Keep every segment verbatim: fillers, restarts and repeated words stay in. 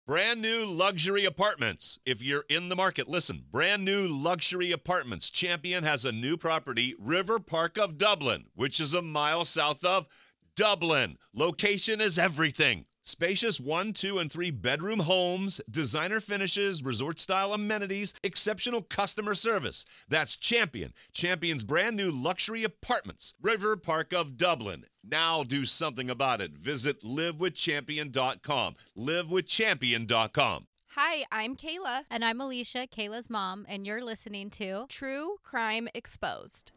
Brand new luxury apartments. If you're in the market, listen. Brand new luxury apartments. Champion has a new property, River Park of Dublin, which is a mile south of Dublin. Location is everything. Spacious one, two, and three bedroom homes, designer finishes, resort-style amenities, exceptional customer service. That's Champion. Champion's brand new luxury apartments. River Park of Dublin. Now do something about it. Visit live with champion dot com. live with champion dot com. Hi, I'm Kayla. And I'm Alicia, Kayla's mom, and you're listening to True Crime Exposed.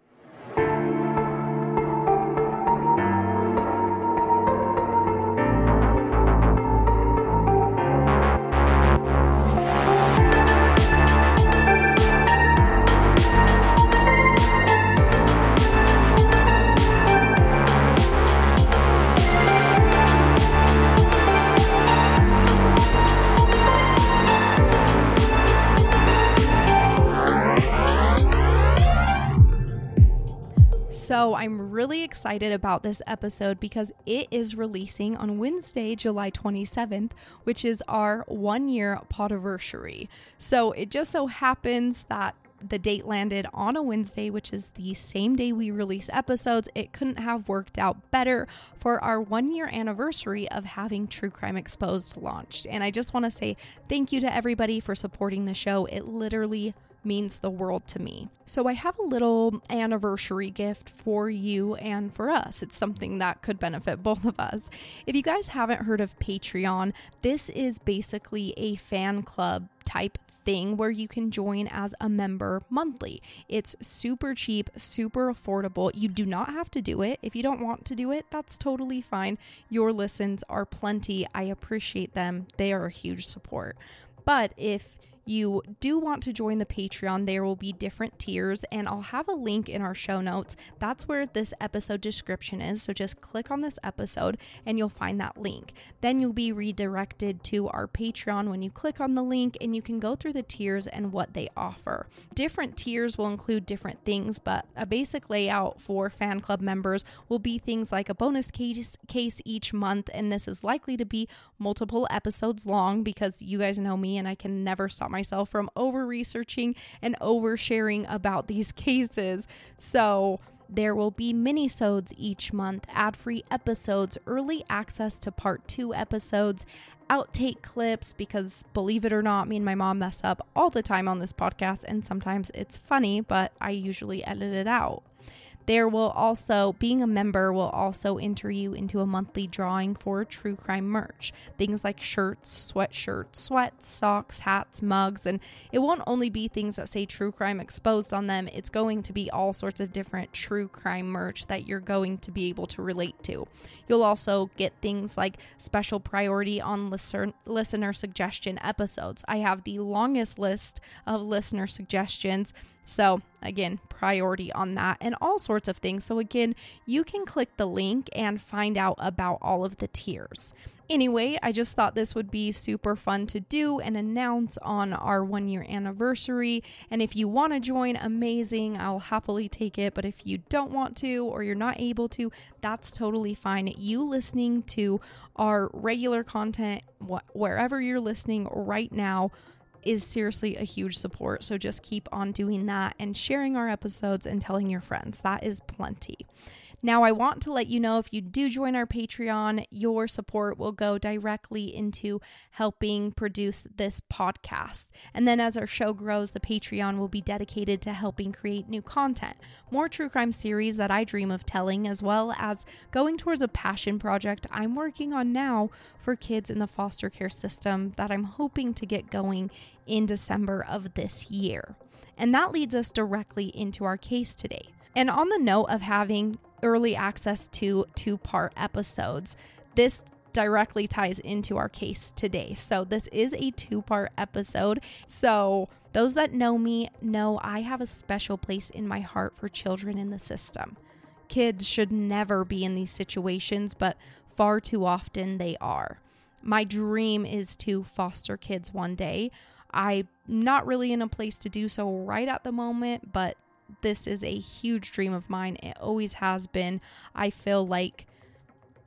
So I'm really excited about this episode because it is releasing on Wednesday, July twenty-seventh, which is our one-year podiversary. So it just so happens that the date landed on a Wednesday, which is the same day we release episodes. It couldn't have worked out better for our one-year anniversary of having True Crime Exposed launched. And I just want to say thank you to everybody for supporting the show. It literally means the world to me. So I have a little anniversary gift for you and for us. It's something that could benefit both of us. If you guys haven't heard of Patreon, this is basically a fan club type thing where you can join as a member monthly. It's super cheap, super affordable. You do not have to do it. If you don't want to do it, that's totally fine. Your listens are plenty. I appreciate them. They are a huge support. But if you do want to join the Patreon, there will be different tiers, and I'll have a link in our show notes. That's where this episode description is, so just click on this episode and you'll find that link. Then you'll be redirected to our Patreon when you click on the link, and you can go through the tiers and what they offer. Different tiers will include different things, but a basic layout for fan club members will be things like a bonus case, case each month, and this is likely to be multiple episodes long because you guys know me and I can never stop myself from over researching and over sharing about these cases. So there will be mini-sodes each month, ad-free episodes, early access to part two episodes, outtake clips, because believe it or not, me and my mom mess up all the time on this podcast, and sometimes it's funny, but I usually edit it out. There will also, being a member will also enter you into a monthly drawing for true crime merch. Things like shirts, sweatshirts, sweats, socks, hats, mugs, and it won't only be things that say True Crime Exposed on them. It's going to be all sorts of different true crime merch that you're going to be able to relate to. You'll also get things like special priority on listen, listener suggestion episodes. I have the longest list of listener suggestions. So again, priority on that and all sorts of things. So again, you can click the link and find out about all of the tiers. Anyway, I just thought this would be super fun to do and announce on our one year anniversary. And if you want to join, amazing, I'll happily take it. But if you don't want to, or you're not able to, that's totally fine. You listening to our regular content, wh- wherever you're listening right now, is seriously a huge support. So just keep on doing that and sharing our episodes and telling your friends. That is plenty. Now, I want to let you know if you do join our Patreon, your support will go directly into helping produce this podcast. And then as our show grows, the Patreon will be dedicated to helping create new content, more true crime series that I dream of telling, as well as going towards a passion project I'm working on now for kids in the foster care system that I'm hoping to get going in December of this year. And that leads us directly into our case today. And on the note of having early access to two-part episodes, this directly ties into our case today. So this is a two-part episode. So those that know me know I have a special place in my heart for children in the system. Kids should never be in these situations, but far too often they are. My dream is to foster kids one day. I'm not really in a place to do so right at the moment, but this is a huge dream of mine. It always has been. I feel like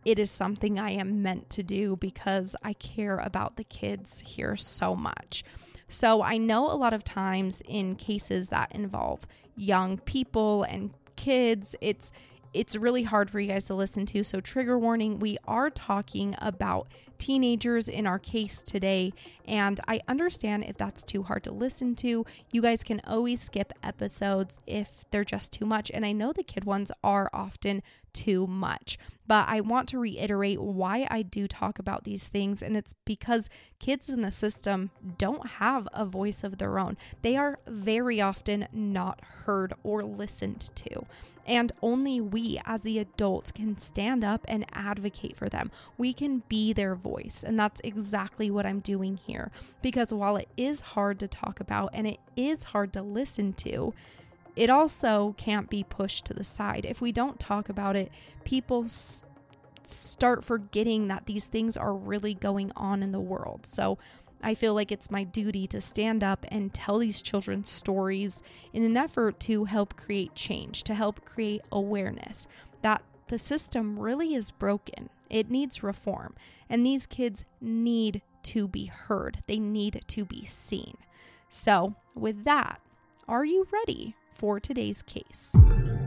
it is something I am meant to do because I care about the kids here so much. So I know a lot of times in cases that involve young people and kids, it's it's really hard for you guys to listen to. So trigger warning, we are talking about teenagers in our case today. And I understand if that's too hard to listen to. You guys can always skip episodes if they're just too much. And I know the kid ones are often too much. But I want to reiterate why I do talk about these things. And it's because kids in the system don't have a voice of their own. They are very often not heard or listened to. And only we as the adults can stand up and advocate for them. We can be their voice. And that's exactly what I'm doing here. Because while it is hard to talk about and it is hard to listen to, it also can't be pushed to the side. If we don't talk about it, people s- start forgetting that these things are really going on in the world. So I feel like it's my duty to stand up and tell these children's stories in an effort to help create change, to help create awareness that the system really is broken. It needs reform, and these kids need to be heard. They need to be seen. So with that, are you ready for today's case?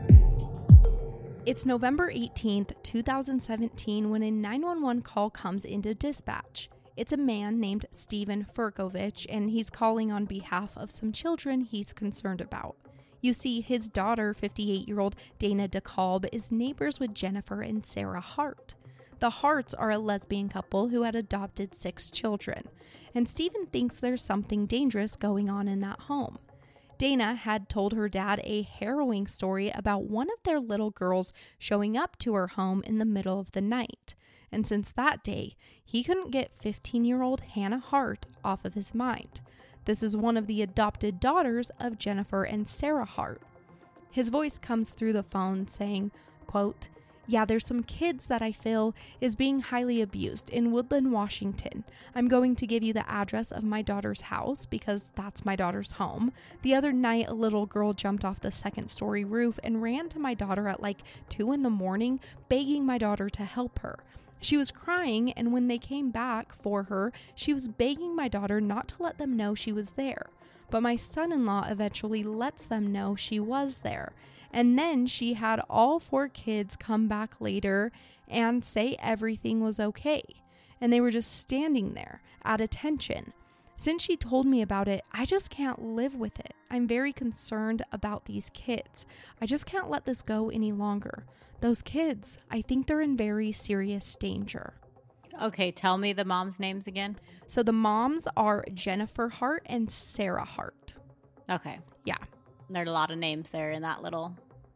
It's November eighteenth, twenty seventeen when a nine one one call comes into dispatch. It's a man named Steven Furkovich, and he's calling on behalf of some children he's concerned about. You see, his daughter, fifty-eight-year-old Dana DeKalb, is neighbors with Jennifer and Sarah Hart. The Harts are a lesbian couple who had adopted six children, and Steven thinks there's something dangerous going on in that home. Dana had told her dad a harrowing story about one of their little girls showing up to her home in the middle of the night. And since that day, he couldn't get fifteen-year-old Hannah Hart off of his mind. This is one of the adopted daughters of Jennifer and Sarah Hart. His voice comes through the phone saying, quote, "Yeah, there's some kids that I feel is being highly abused in Woodland, Washington. I'm going to give you the address of my daughter's house because that's my daughter's home. The other night, a little girl jumped off the second story roof and ran to my daughter at like two in the morning, begging my daughter to help her. She was crying, and when they came back for her, she was begging my daughter not to let them know she was there. But my son-in-law eventually lets them know she was there. And then she had all four kids come back later and say everything was okay. And they were just standing there at attention. Since she told me about it, I just can't live with it. I'm very concerned about these kids. I just can't let this go any longer. Those kids, I think they're in very serious danger." Okay, tell me the moms' names again. So the moms are Jennifer Hart and Sarah Hart. Okay. Yeah. There are a lot of names there in that little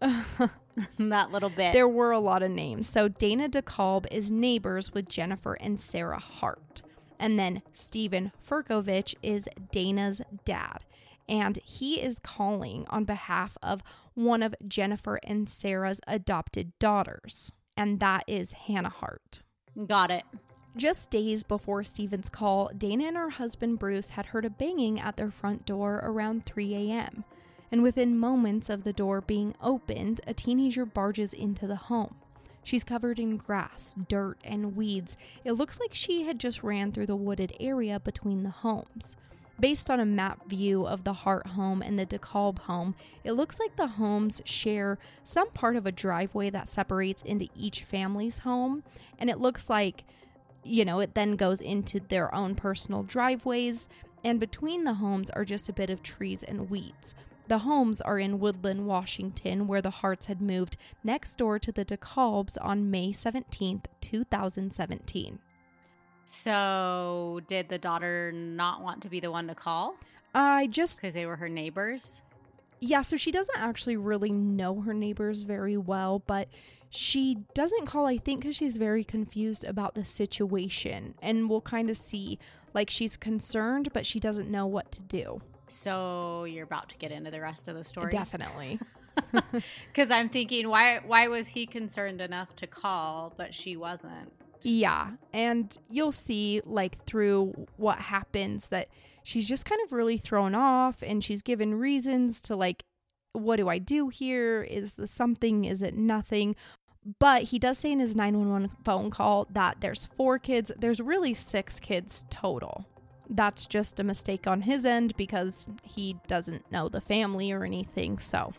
that little bit. There were a lot of names. So Dana DeKalb is neighbors with Jennifer and Sarah Hart. And then Steven Furkovich is Dana's dad. And he is calling on behalf of one of Jennifer and Sarah's adopted daughters. And that is Hannah Hart. Got it. Just days before Steven's call, Dana and her husband Bruce had heard a banging at their front door around three a.m. And within moments of the door being opened, a teenager barges into the home. She's covered in grass, dirt, and weeds. It looks like she had just ran through the wooded area between the homes. Based on a map view of the Hart home and the DeKalb home, it looks like the homes share some part of a driveway that separates into each family's home. And it looks like, you know, it then goes into their own personal driveways. And between the homes are just a bit of trees and weeds. The homes are in Woodland, Washington, where the Harts had moved next door to the DeKalbs on May seventeenth, twenty seventeen. So did the daughter not want to be the one to call? I just... Because they were her neighbors? Yeah, so she doesn't actually really know her neighbors very well, but she doesn't call, I think, because she's very confused about the situation. And we'll kind of see, like, she's concerned, but she doesn't know what to do. So you're about to get into the rest of the story? Definitely. Because I'm thinking, why why was he concerned enough to call, but she wasn't? Yeah, and you'll see, like, through what happens that she's just kind of really thrown off, and she's given reasons to, like, what do I do here? Is this something? Is it nothing? But he does say in his nine one one phone call that there's four kids. There's really six kids total. That's just a mistake on his end because he doesn't know the family or anything. So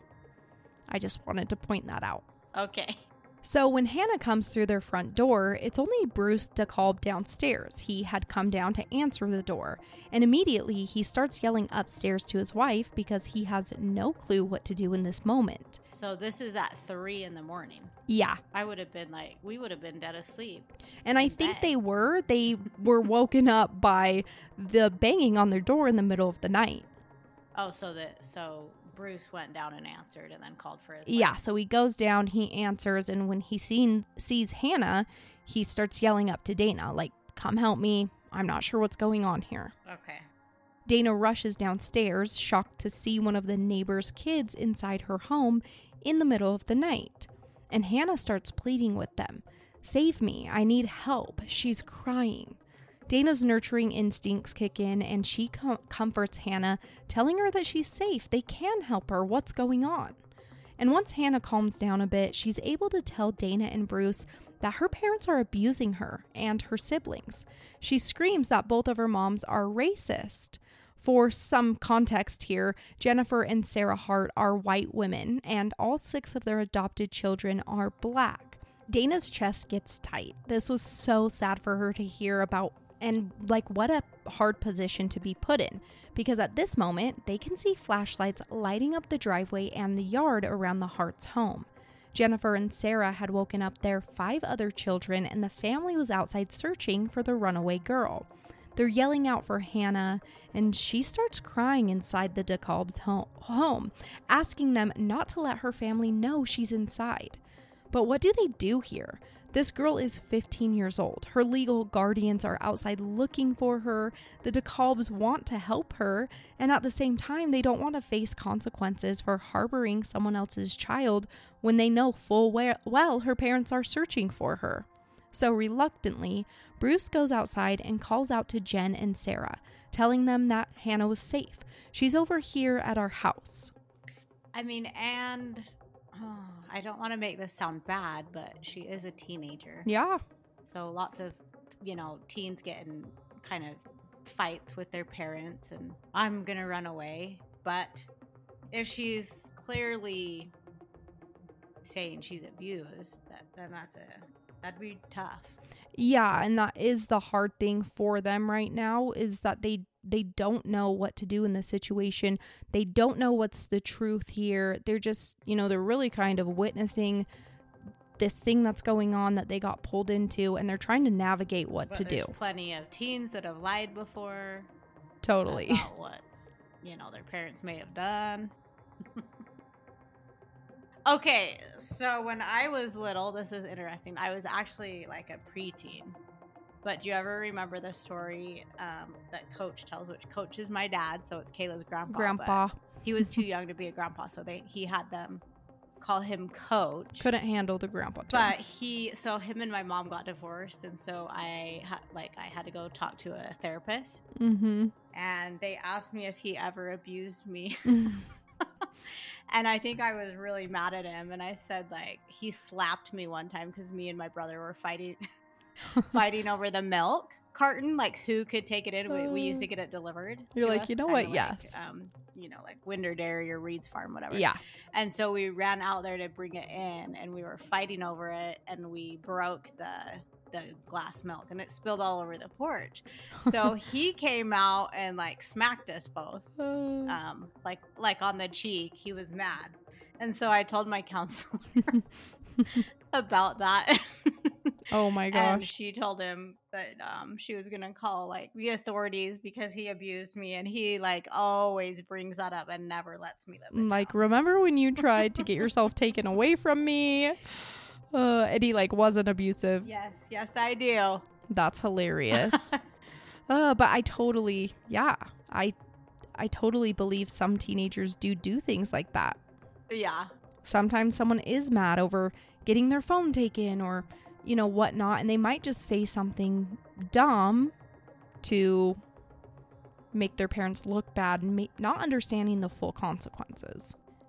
I just wanted to point that out. Okay. So when Hannah comes through their front door, it's only Bruce DeKalb downstairs. He had come down to answer the door, and immediately he starts yelling upstairs to his wife because he has no clue what to do in this moment. So this is at three in the morning. Yeah. I would have been like, we would have been dead asleep. And I think they were. They were woken up by the banging on their door in the middle of the night. Oh, so that so Bruce went down and answered and then called for his wife. Yeah, so he goes down, he answers, and when he seen, sees Hannah, he starts yelling up to Dana, like, come help me. I'm not sure what's going on here. Okay. Dana rushes downstairs, shocked to see one of the neighbor's kids inside her home in the middle of the night. And Hannah starts pleading with them. Save me. I need help. She's crying. Dana's nurturing instincts kick in, and she com- comforts Hannah, telling her that she's safe. They can help her. What's going on? And once Hannah calms down a bit, she's able to tell Dana and Bruce that her parents are abusing her and her siblings. She screams that both of her moms are racist. For some context here, Jennifer and Sarah Hart are white women, and all six of their adopted children are black. Dana's chest gets tight. This was so sad for her to hear about, and like what a hard position to be put in, because at this moment, they can see flashlights lighting up the driveway and the yard around the Hart's home. Jennifer and Sarah had woken up their five other children, and the family was outside searching for the runaway girl. They're yelling out for Hannah, and she starts crying inside the DeKalb's home, asking them not to let her family know she's inside. But what do they do here? This girl is fifteen years old. Her legal guardians are outside looking for her. The DeKalbs want to help her, and at the same time, they don't want to face consequences for harboring someone else's child when they know full well her parents are searching for her. So reluctantly, Bruce goes outside and calls out to Jen and Sarah, telling them that Hannah was safe. She's over here at our house. I mean, and oh, I don't want to make this sound bad, but she is a teenager. Yeah. So lots of, you know, teens getting kind of fights with their parents, and I'm going to run away. But if she's clearly saying she's abused, that, then that's a... that'd be tough. Yeah, and that is the hard thing for them right now, is that they they don't know what to do in this situation. They don't know what's the truth here. They're just, you know, they're really kind of witnessing this thing that's going on that they got pulled into, and they're trying to navigate what but to there's do. Plenty of teens that have lied before. Totally. About what, you know, their parents may have done. Okay, so when I was little, this is interesting. I was actually like a preteen. But do you ever remember the story um, that Coach tells, which Coach is my dad, so it's Kayla's grandpa. Grandpa. He was too young to be a grandpa, so they he had them call him Coach. Couldn't handle the grandpa term. But he, so him and my mom got divorced, and so I had like I had to go talk to a therapist. Mm-hmm. And they asked me if he ever abused me. And I think I was really mad at him, and I said, like, he slapped me one time because me and my brother were fighting fighting over the milk carton, like who could take it in. We, we used to get it delivered. You're like, us, you know what? like, Yes. Um, you know, like Winder Dairy or Reed's Farm, whatever. Yeah. And so we ran out there to bring it in, and we were fighting over it, and we broke the the glass milk, and it spilled all over the porch. So he came out and like smacked us both, um, like like on the cheek. He was mad, and so I told my counselor about that. Oh my gosh! And she told him that um, she was gonna call like the authorities because he abused me, and he like always brings that up and never lets me live it like, down. remember when you tried to get yourself taken away from me? Uh, and he like wasn't abusive. Yes, yes, I do. That's hilarious. uh, but I totally, yeah, I, I totally believe some teenagers do do things like that. Yeah. Sometimes someone is mad over getting their phone taken or, you know, whatnot, and they might just say something dumb to make their parents look bad and ma- not understanding the full consequences.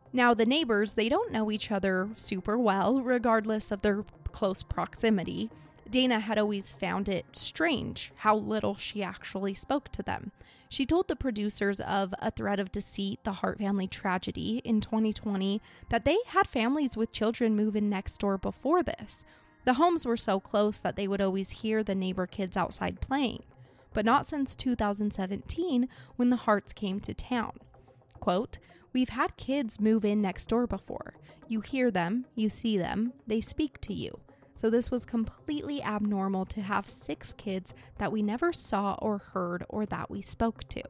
Now, the neighbors, they don't know each other super well, regardless of their close proximity. Dana had always found it strange how little she actually spoke to them. She told the producers of A Thread of Deceit, the Hart family tragedy in twenty twenty, that they had families with children move in next door before this. The homes were so close that they would always hear the neighbor kids outside playing, but not since two thousand seventeen when the Harts came to town. Quote, "We've had kids move in next door before. You hear them, you see them, they speak to you. So this was completely abnormal to have six kids that we never saw or heard or that we spoke to."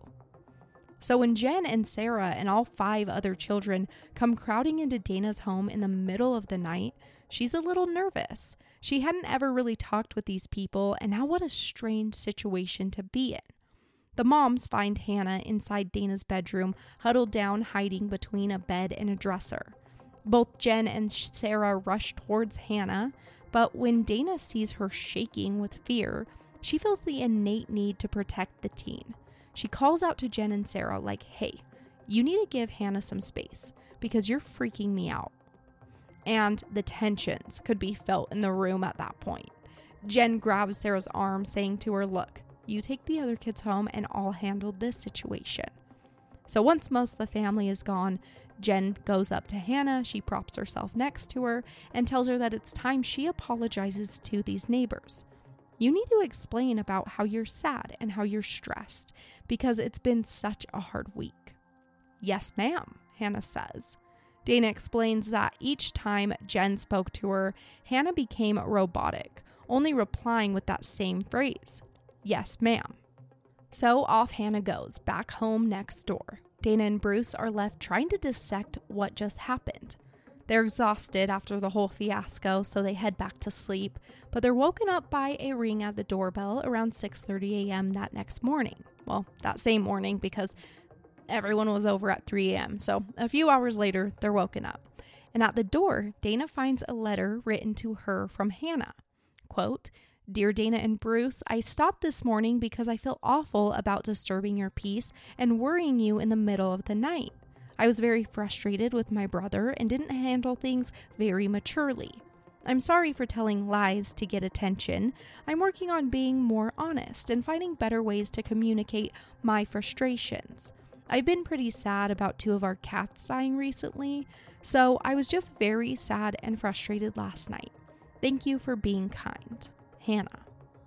So when Jen and Sarah and all five other children come crowding into Dana's home in the middle of the night, she's a little nervous. She hadn't ever really talked with these people, and now what a strange situation to be in. The moms find Hannah inside Dana's bedroom, huddled down, hiding between a bed and a dresser. Both Jen and Sarah rush towards Hannah, but when Dana sees her shaking with fear, she feels the innate need to protect the teen. She calls out to Jen and Sarah like, "Hey, you need to give Hannah some space because you're freaking me out." And the tensions could be felt in the room at that point. Jen grabs Sarah's arm, saying to her, "Look, you take the other kids home and I'll handle this situation." So once most of the family is gone, Jen goes up to Hannah, she props herself next to her, and tells her that it's time she apologizes to these neighbors. "You need to explain about how you're sad and how you're stressed, because it's been such a hard week." "Yes, ma'am," Hannah says. Dana explains that each time Jen spoke to her, Hannah became robotic, only replying with that same phrase, "Yes, ma'am." So off Hannah goes, back home next door. Dana and Bruce are left trying to dissect what just happened. They're exhausted after the whole fiasco, so they head back to sleep, but they're woken up by a ring at the doorbell around six thirty a.m. that next morning. Well, that same morning, because everyone was over at three a.m., so a few hours later, they're woken up. And at the door, Dana finds a letter written to her from Hannah. Quote, "Dear Dana and Bruce, I stopped this morning because I feel awful about disturbing your peace and worrying you in the middle of the night. I was very frustrated with my brother and didn't handle things very maturely. I'm sorry for telling lies to get attention. I'm working on being more honest and finding better ways to communicate my frustrations. I've been pretty sad about two of our cats dying recently, so I was just very sad and frustrated last night. Thank you for being kind. Hannah."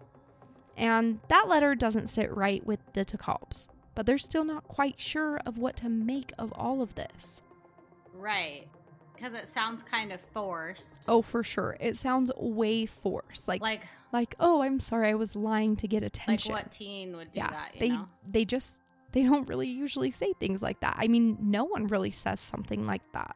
And that letter doesn't sit right with the DeKalbs, but they're still not quite sure of what to make of all of this. Right. Because it sounds kind of forced. Oh, for sure. It sounds way forced. Like, like, like, oh, I'm sorry, I was lying to get attention. Like what teen would do yeah, that, you they, know? They just, they don't really usually say things like that. I mean, no one really says something like that.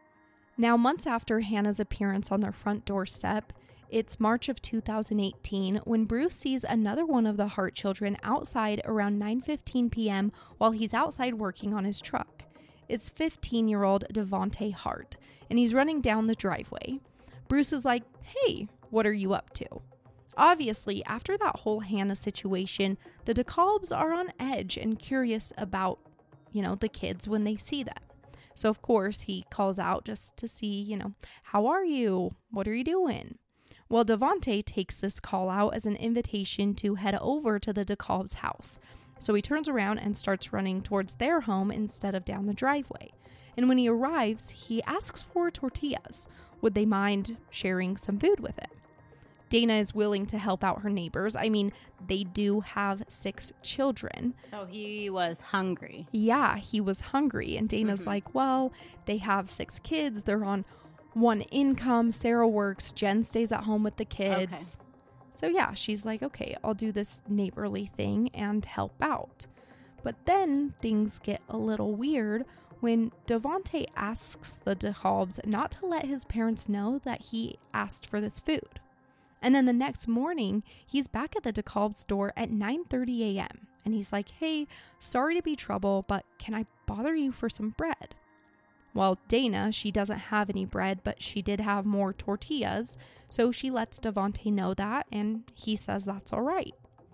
Now, months after Hannah's appearance on their front doorstep, it's March of two thousand eighteen when Bruce sees another one of the Hart children outside around nine fifteen p.m. while he's outside working on his truck. It's fifteen-year-old Devontae Hart, and he's running down the driveway. Bruce is like, "Hey, what are you up to?" Obviously, after that whole Hannah situation, the DeKalbs are on edge and curious about, you know, the kids when they see them. So, of course, he calls out just to see, you know, "How are you? What are you doing?" Well, Devontae takes this call out as an invitation to head over to the DeKalb's house. So he turns around and starts running towards their home instead of down the driveway. And when he arrives, he asks for tortillas. Would they mind sharing some food with him? Dana is willing to help out her neighbors. I mean, they do have six children. So he was hungry. Yeah, he was hungry. And Dana's mm-hmm. like, well, they have six kids. They're on one income. Sarah works. Jen stays at home with the kids. Okay. So yeah, she's like, okay, I'll do this neighborly thing and help out. But then things get a little weird when Devontae asks the DeKalbs not to let his parents know that he asked for this food. And then the next morning, he's back at the DeKalb's door at nine thirty a.m. And he's like, hey, sorry to be trouble, but can I bother you for some bread? Well, Dana, she doesn't have any bread, but she did have more tortillas. So she lets Devontae know that, and he says that's all right.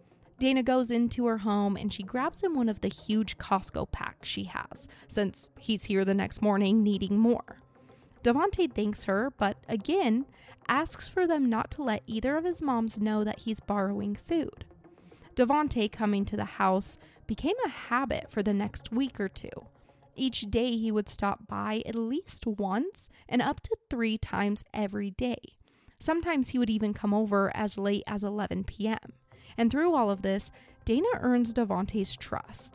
Dana goes into her home and she grabs him one of the huge Costco packs she has, since he's here the next morning needing more. Devontae thanks her, but again, asks for them not to let either of his moms know that he's borrowing food. Devontae coming to the house became a habit for the next week or two. Each day he would stop by at least once and up to three times every day. Sometimes he would even come over as late as eleven p.m. And through all of this, Dana earns Devontae's trust.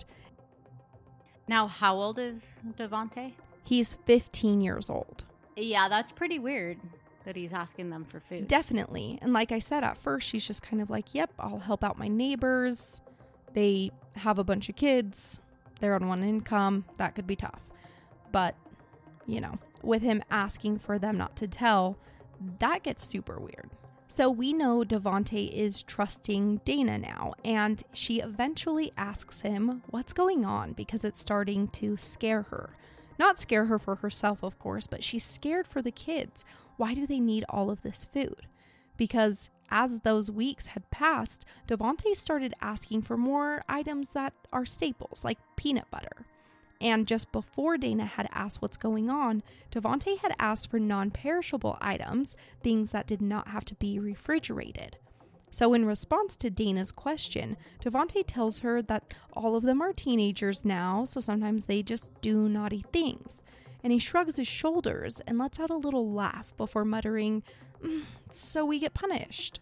Now, how old is Devontae? He's fifteen years old. Yeah, that's pretty weird that he's asking them for food. Definitely. And like I said, at first, she's just kind of like, yep, I'll help out my neighbors. They have a bunch of kids. They're on one income. That could be tough. But, you know, with him asking for them not to tell, that gets super weird. So we know Devontae is trusting Dana now, and she eventually asks him what's going on because it's starting to scare her. Not scare her for herself, of course, but she's scared for the kids. Why do they need all of this food? Because as those weeks had passed, Devontae started asking for more items that are staples, like peanut butter. And just before Dana had asked what's going on, Devontae had asked for non-perishable items, things that did not have to be refrigerated. So in response to Dana's question, Devontae tells her that all of them are teenagers now, so sometimes they just do naughty things. And he shrugs his shoulders and lets out a little laugh before muttering, mm, so we get punished.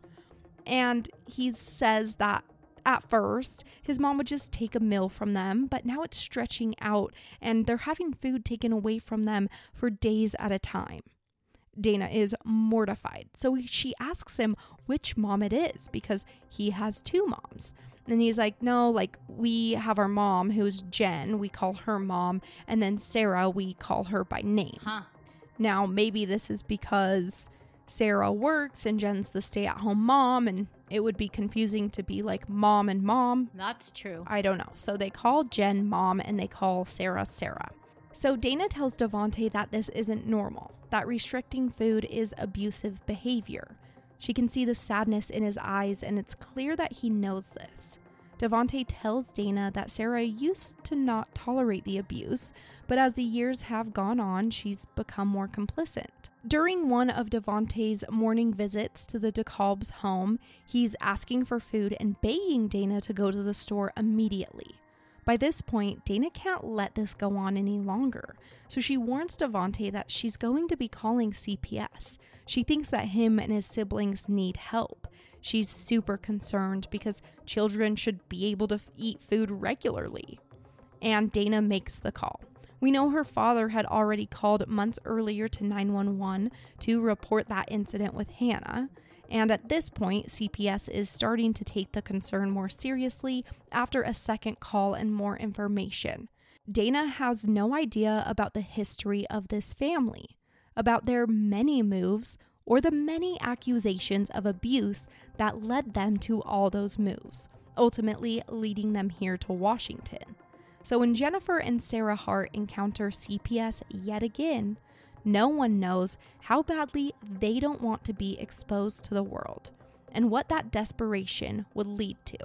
And he says that at first, his mom would just take a meal from them, but now it's stretching out and they're having food taken away from them for days at a time. Dana is mortified, so she asks him which mom it is because he has two moms. And he's like, no, like we have our mom who's Jen, we call her mom, and then Sarah, we call her by name. Huh. Now, maybe this is because Sarah works and Jen's the stay-at-home mom, and it would be confusing to be like mom and mom. That's true. I don't know. So they call Jen mom and they call Sarah Sarah. So Dana tells Devontae that this isn't normal, that restricting food is abusive behavior. She can see the sadness in his eyes, and it's clear that he knows this. Devontae tells Dana that Sarah used to not tolerate the abuse, but as the years have gone on, she's become more complicit. During one of Devontae's morning visits to the DeKalb's home, he's asking for food and begging Dana to go to the store immediately. By this point, Dana can't let this go on any longer, so she warns Devontae that she's going to be calling C P S. She thinks that him and his siblings need help. She's super concerned because children should be able to f- eat food regularly. And Dana makes the call. We know her father had already called months earlier to nine one one to report that incident with Hannah. And at this point, C P S is starting to take the concern more seriously after a second call and more information. Dana has no idea about the history of this family, about their many moves, or the many accusations of abuse that led them to all those moves, ultimately leading them here to Washington. So when Jennifer and Sarah Hart encounter C P S yet again, no one knows how badly they don't want to be exposed to the world and what that desperation would lead to.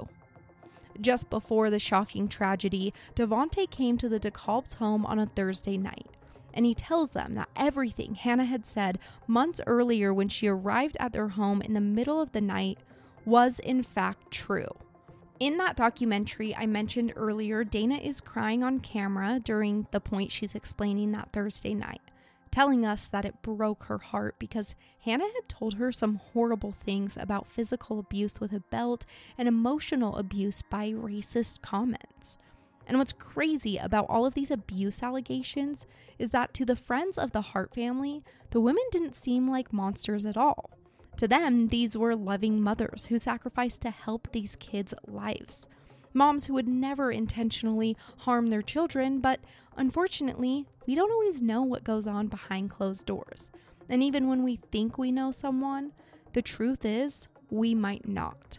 Just before the shocking tragedy, Devontae came to the DeKalb's home on a Thursday night, and he tells them that everything Hannah had said months earlier when she arrived at their home in the middle of the night was in fact true. In that documentary I mentioned earlier, Dana is crying on camera during the point she's explaining that Thursday night, telling us that it broke her heart because Hannah had told her some horrible things about physical abuse with a belt and emotional abuse by racist comments. And what's crazy about all of these abuse allegations is that to the friends of the Hart family, the women didn't seem like monsters at all. To them, these were loving mothers who sacrificed to help these kids' lives. Moms who would never intentionally harm their children, but unfortunately, we don't always know what goes on behind closed doors. And even when we think we know someone, the truth is, we might not.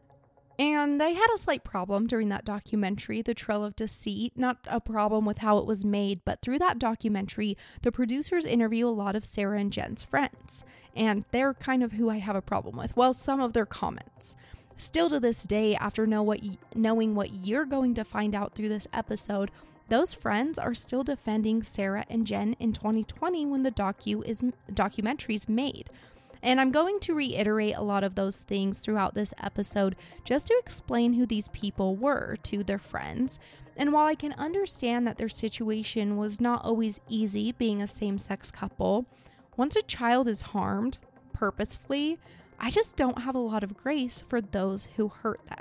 And I had a slight problem during that documentary, The Trail of Deceit. Not a problem with how it was made, but through that documentary, the producers interview a lot of Sarah and Jen's friends. And they're kind of who I have a problem with. Well, some of their comments. Still to this day, after know what y- knowing what you're going to find out through this episode, those friends are still defending Sarah and Jen in twenty twenty when the docu is documentary's made. And I'm going to reiterate a lot of those things throughout this episode just to explain who these people were to their friends. And while I can understand that their situation was not always easy being a same-sex couple, once a child is harmed purposefully, I just don't have a lot of grace for those who hurt them.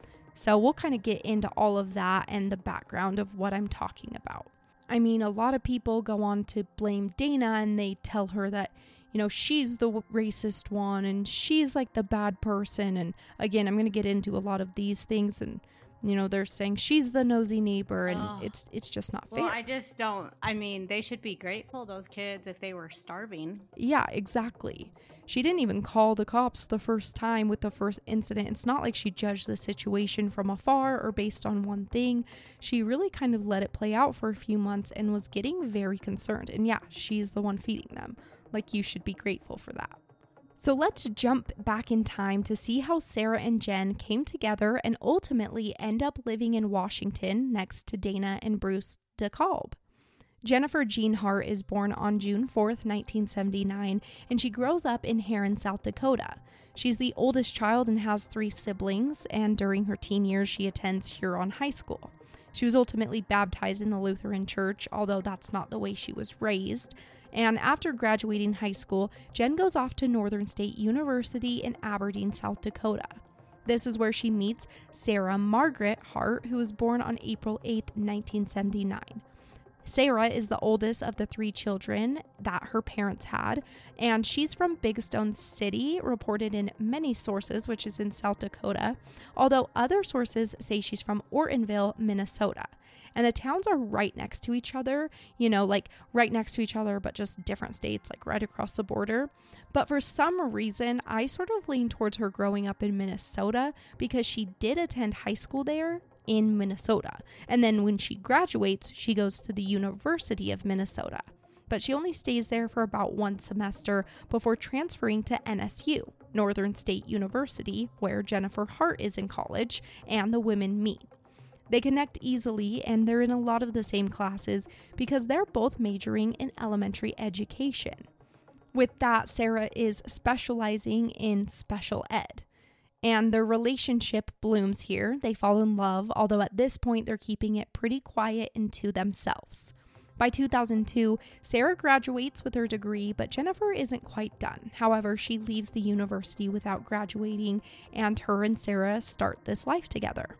So we'll kind of get into all of that and the background of what I'm talking about. I mean, a lot of people go on to blame Dana and they tell her that, you know, she's the racist one and she's like the bad person. And again, I'm going to get into a lot of these things, and you know, they're saying she's the nosy neighbor, and oh. it's it's just not fair. Well, I just don't, I mean, they should be grateful, those kids, if they were starving. Yeah, exactly. She didn't even call the cops the first time with the first incident. It's not like she judged the situation from afar or based on one thing. She really kind of let it play out for a few months and was getting very concerned. And yeah, she's the one feeding them. Like, you should be grateful for that. So let's jump back in time to see how Sarah and Jen came together and ultimately end up living in Washington next to Dana and Bruce DeKalb. Jennifer Jean Hart is born on June fourth, nineteen seventy-nine, and she grows up in Herrin, South Dakota. She's the oldest child and has three siblings, and during her teen years, she attends Huron High School. She was ultimately baptized in the Lutheran Church, although that's not the way she was raised. And after graduating high school, Jen goes off to Northern State University in Aberdeen, South Dakota. This is where she meets Sarah Margaret Hart, who was born on April eighth, nineteen seventy-nine. Sarah is the oldest of the three children that her parents had, and she's from Big Stone City, reported in many sources, which is in South Dakota, although other sources say she's from Ortonville, Minnesota. And the towns are right next to each other, you know, like right next to each other, but just different states, like right across the border. But for some reason, I sort of lean towards her growing up in Minnesota because she did attend high school there in Minnesota. And then when she graduates, she goes to the University of Minnesota. But she only stays there for about one semester before transferring to N S U, Northern State University, where Jennifer Hart is in college, and the women meet. They connect easily, and they're in a lot of the same classes because they're both majoring in elementary education. With that, Sarah is specializing in special ed. And their relationship blooms here. They fall in love, although at this point they're keeping it pretty quiet and to themselves. By two thousand two, Sarah graduates with her degree, but Jennifer isn't quite done. However, she leaves the university without graduating, and her and Sarah start this life together.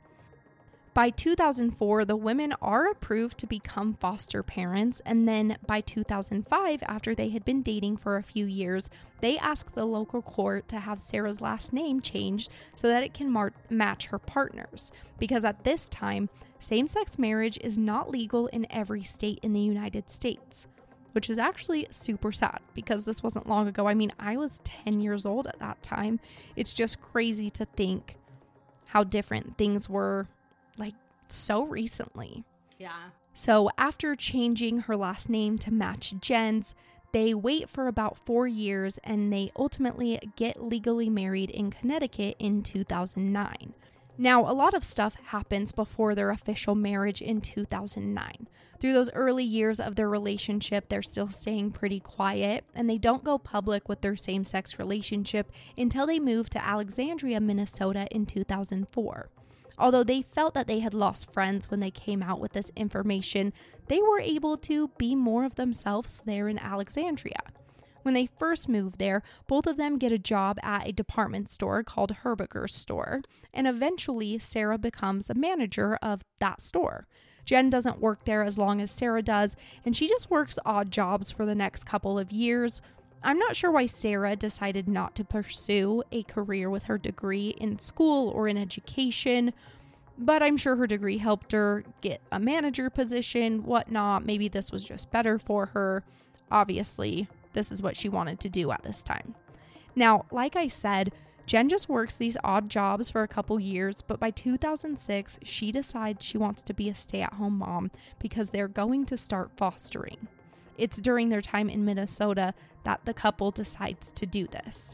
By two thousand four, the women are approved to become foster parents, and then by two thousand five, after they had been dating for a few years, they asked the local court to have Sarah's last name changed so that it can mar- match her partner's, because at this time, same-sex marriage is not legal in every state in the United States, which is actually super sad because this wasn't long ago. I mean, I was ten years old at that time. It's just crazy to think how different things were like so recently. Yeah. So after changing her last name to match Jen's, they wait for about four years and they ultimately get legally married in Connecticut in two thousand nine. Now, a lot of stuff happens before their official marriage in two thousand nine. Through those early years of their relationship, they're still staying pretty quiet, and they don't go public with their same-sex relationship until they move to Alexandria, Minnesota in two thousand four. Although they felt that they had lost friends when they came out with this information, they were able to be more of themselves there in Alexandria. When they first moved there, both of them get a job at a department store called Herberger's store, and eventually Sarah becomes a manager of that store. Jen doesn't work there as long as Sarah does, and she just works odd jobs for the next couple of years. I'm not sure why Sarah decided not to pursue a career with her degree in school or in education, but I'm sure her degree helped her get a manager position, whatnot. Maybe this was just better for her. Obviously, this is what she wanted to do at this time. Now, like I said, Jen just works these odd jobs for a couple years, but by two thousand six, she decides she wants to be a stay-at-home mom because they're going to start fostering. It's during their time in Minnesota that the couple decides to do this.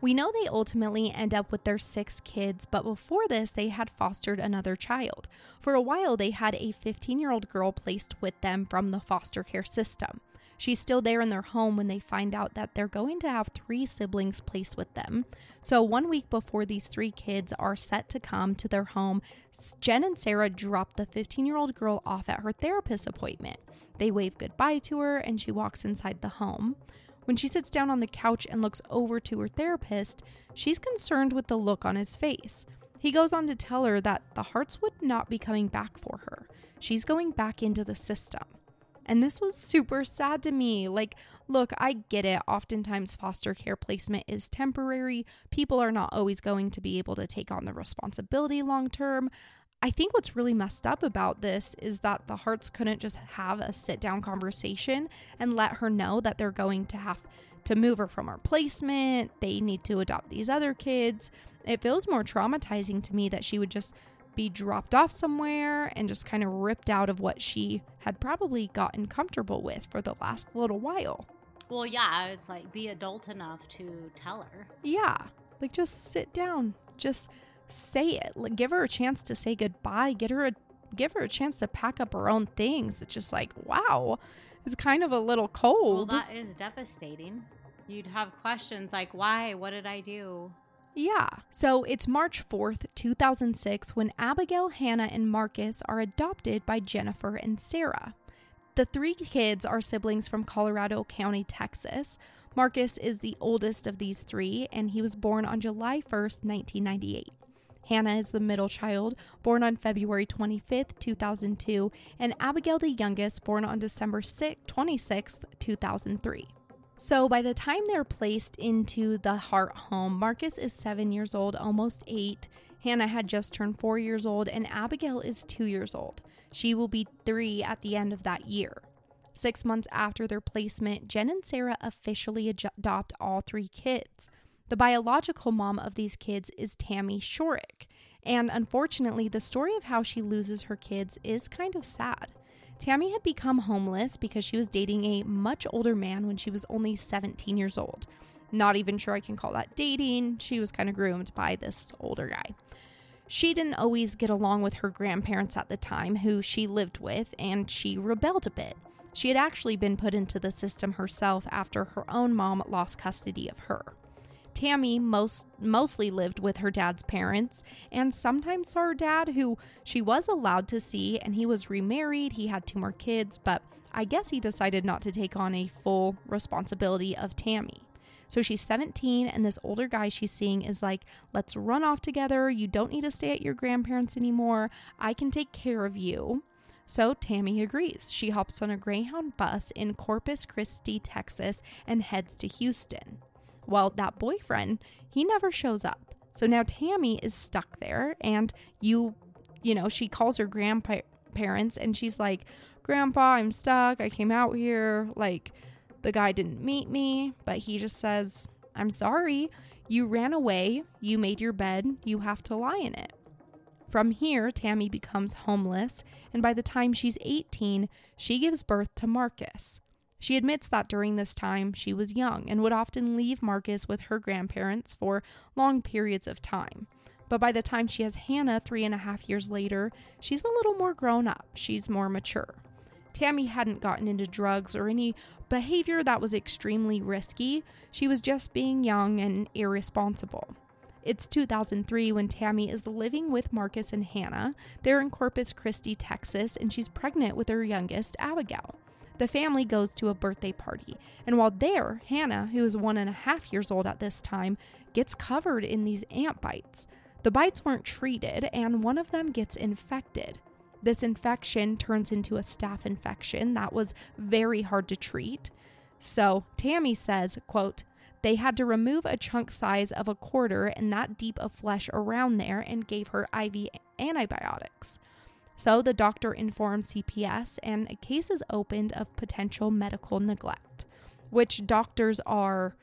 We know they ultimately end up with their six kids, but before this, they had fostered another child. For a while, they had a fifteen-year-old girl placed with them from the foster care system. She's still there in their home when they find out that they're going to have three siblings placed with them. So one week before these three kids are set to come to their home, Jen and Sarah drop the fifteen-year-old girl off at her therapist appointment. They wave goodbye to her and she walks inside the home. When she sits down on the couch and looks over to her therapist, she's concerned with the look on his face. He goes on to tell her that the Harts would not be coming back for her. She's going back into the system. And this was super sad to me. Like, look, I get it. Oftentimes foster care placement is temporary. People are not always going to be able to take on the responsibility long term. I think what's really messed up about this is that the Harts couldn't just have a sit down conversation and let her know that they're going to have to move her from her placement. They need to adopt these other kids. It feels more traumatizing to me that she would just be dropped off somewhere and just kind of ripped out of what she had probably gotten comfortable with for the last little while. Well, yeah, it's like be adult enough to tell her. Yeah, like just sit down, just say it. Like, give her a chance to say goodbye. Get her a give her a chance to pack up her own things. It's just like, wow, it's kind of a little cold. Well, that is devastating. You'd have questions like, why? What did I do? Yeah. So it's March fourth, two thousand six, when Abigail, Hannah, and Marcus are adopted by Jennifer and Sarah. The three kids are siblings from Colorado County, Texas. Marcus is the oldest of these three, and he was born on July first, nineteen ninety-eight. Hannah is the middle child, born on February twenty-fifth, two thousand two, and Abigail, the youngest, born on December twenty-sixth, two thousand three. So by the time they're placed into the Hart home, Marcus is seven years old, almost eight. Hannah had just turned four years old, and Abigail is two years old. She will be three at the end of that year. Six months after their placement, Jen and Sarah officially ad- adopt all three kids. The biological mom of these kids is Tammy Shorrock, and unfortunately, the story of how she loses her kids is kind of sad. Tammy had become homeless because she was dating a much older man when she was only seventeen years old. Not even sure I can call that dating. She was kind of groomed by this older guy. She didn't always get along with her grandparents at the time, who she lived with, and she rebelled a bit. She had actually been put into the system herself after her own mom lost custody of her. Tammy most mostly lived with her dad's parents and sometimes saw her dad, who she was allowed to see, and he was remarried. He had two more kids, but I guess he decided not to take on a full responsibility of Tammy. So she's seventeen, and this older guy she's seeing is like, let's run off together. You don't need to stay at your grandparents anymore. I can take care of you. So Tammy agrees. She hops on a Greyhound bus in Corpus Christi, Texas, and heads to Houston. Well, that boyfriend, he never shows up. So now Tammy is stuck there, and you, you know, she calls her grandparents, and she's like, Grandpa, I'm stuck. I came out here. Like, the guy didn't meet me, but he just says, I'm sorry. You ran away. You made your bed. You have to lie in it. From here, Tammy becomes homeless, and by the time she's eighteen, she gives birth to Marcus. She admits that during this time, she was young and would often leave Marcus with her grandparents for long periods of time. But by the time she has Hannah three and a half years later, she's a little more grown up. She's more mature. Tammy hadn't gotten into drugs or any behavior that was extremely risky. She was just being young and irresponsible. It's two thousand three when Tammy is living with Marcus and Hannah. They're in Corpus Christi, Texas, and she's pregnant with her youngest, Abigail. The family goes to a birthday party, and while there, Hannah, who is one and a half years old at this time, gets covered in these ant bites. The bites weren't treated, and one of them gets infected. This infection turns into a staph infection that was very hard to treat. So Tammy says, quote, they had to remove a chunk size of a quarter and that deep of flesh around there and gave her I V antibiotics. So the doctor informed C P S and a case is opened of potential medical neglect, which doctors are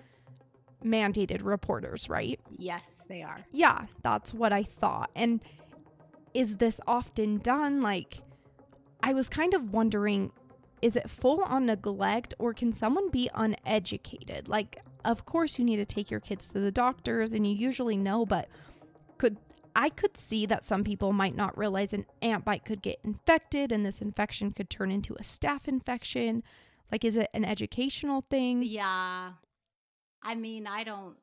mandated reporters, right? Yes, they are. Yeah, that's what I thought. And is this often done? Like, I was kind of wondering, is it full on neglect, or can someone be uneducated? Like, of course you need to take your kids to the doctors and you usually know, but could I could see that some people might not realize an ant bite could get infected and this infection could turn into a staph infection. Like, is it an educational thing? Yeah. I mean, I don't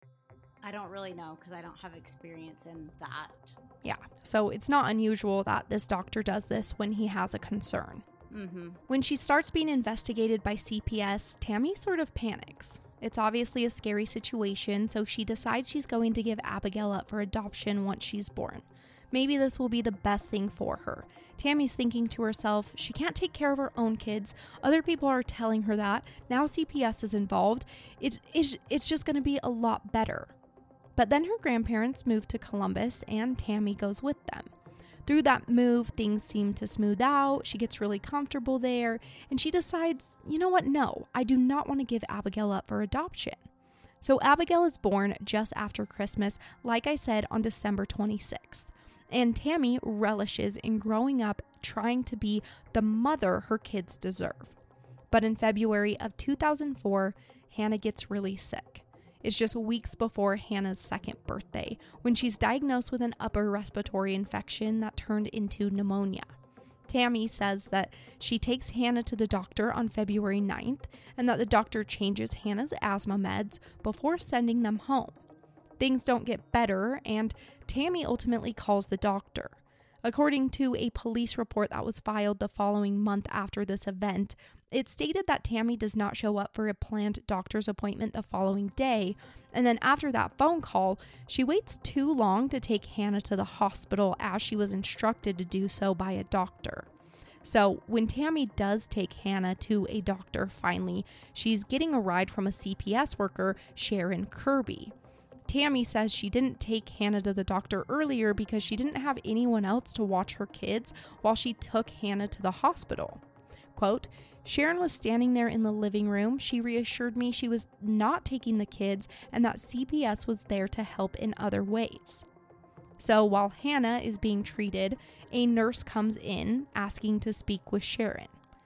I don't really know because I don't have experience in that. Yeah. So it's not unusual that this doctor does this when he has a concern. Mm-hmm. When she starts being investigated by C P S, Tammy sort of panics. It's obviously a scary situation, so she decides she's going to give Abigail up for adoption once she's born. Maybe this will be the best thing for her. Tammy's thinking to herself, she can't take care of her own kids. Other people are telling her that. Now C P S is involved. It's, it's, it's just going to be a lot better. But then her grandparents move to Columbus and Tammy goes with them. Through that move, things seem to smooth out. She gets really comfortable there, and she decides, you know what? No, I do not want to give Abigail up for adoption. So Abigail is born just after Christmas, like I said, on December twenty-sixth. And Tammy relishes in growing up trying to be the mother her kids deserve. But in February of two thousand four, Hannah gets really sick. It's just weeks before Hannah's second birthday when she's diagnosed with an upper respiratory infection that turned into pneumonia. Tammy says that she takes Hannah to the doctor on February ninth and that the doctor changes Hannah's asthma meds before sending them home. Things don't get better, and Tammy ultimately calls the doctor. According to a police report that was filed the following month after this event, it stated that Tammy does not show up for a planned doctor's appointment the following day, and then after that phone call, she waits too long to take Hannah to the hospital as she was instructed to do so by a doctor. So when Tammy does take Hannah to a doctor finally, she's getting a ride from a C P S worker, Sharon Kirby. Tammy says she didn't take Hannah to the doctor earlier because she didn't have anyone else to watch her kids while she took Hannah to the hospital. Quote, Sharon was standing there in the living room. She reassured me she was not taking the kids and that C P S was there to help in other ways. So while Hannah is being treated, a nurse comes in asking to speak with Sharon.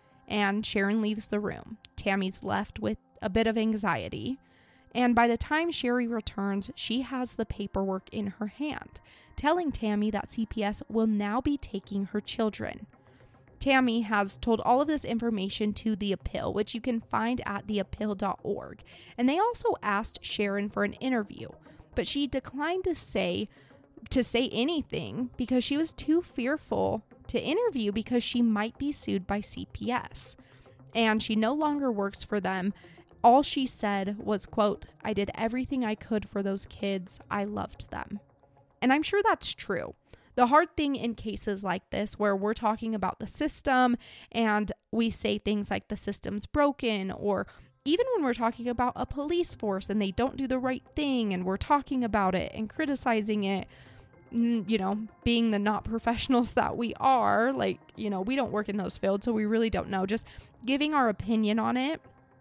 And Sharon leaves the room. Tammy's left with a bit of anxiety. And by the time Sherry returns, she has the paperwork in her hand, telling Tammy that C P S will now be taking her children. Tammy has told all of this information to The Appeal, which you can find at the appeal dot org. And they also asked Sharon for an interview, but she declined to say to say anything because she was too fearful to interview because she might be sued by C P S. And she no longer works for them. All she said was, quote, I did everything I could for those kids. I loved them. And I'm sure that's true. The hard thing in cases like this, where we're talking about the system and we say things like the system's broken, or even when we're talking about a police force and they don't do the right thing and we're talking about it and criticizing it, you know, being the not professionals that we are, like, you know, we don't work in those fields, so we really don't know. Just giving our opinion on it.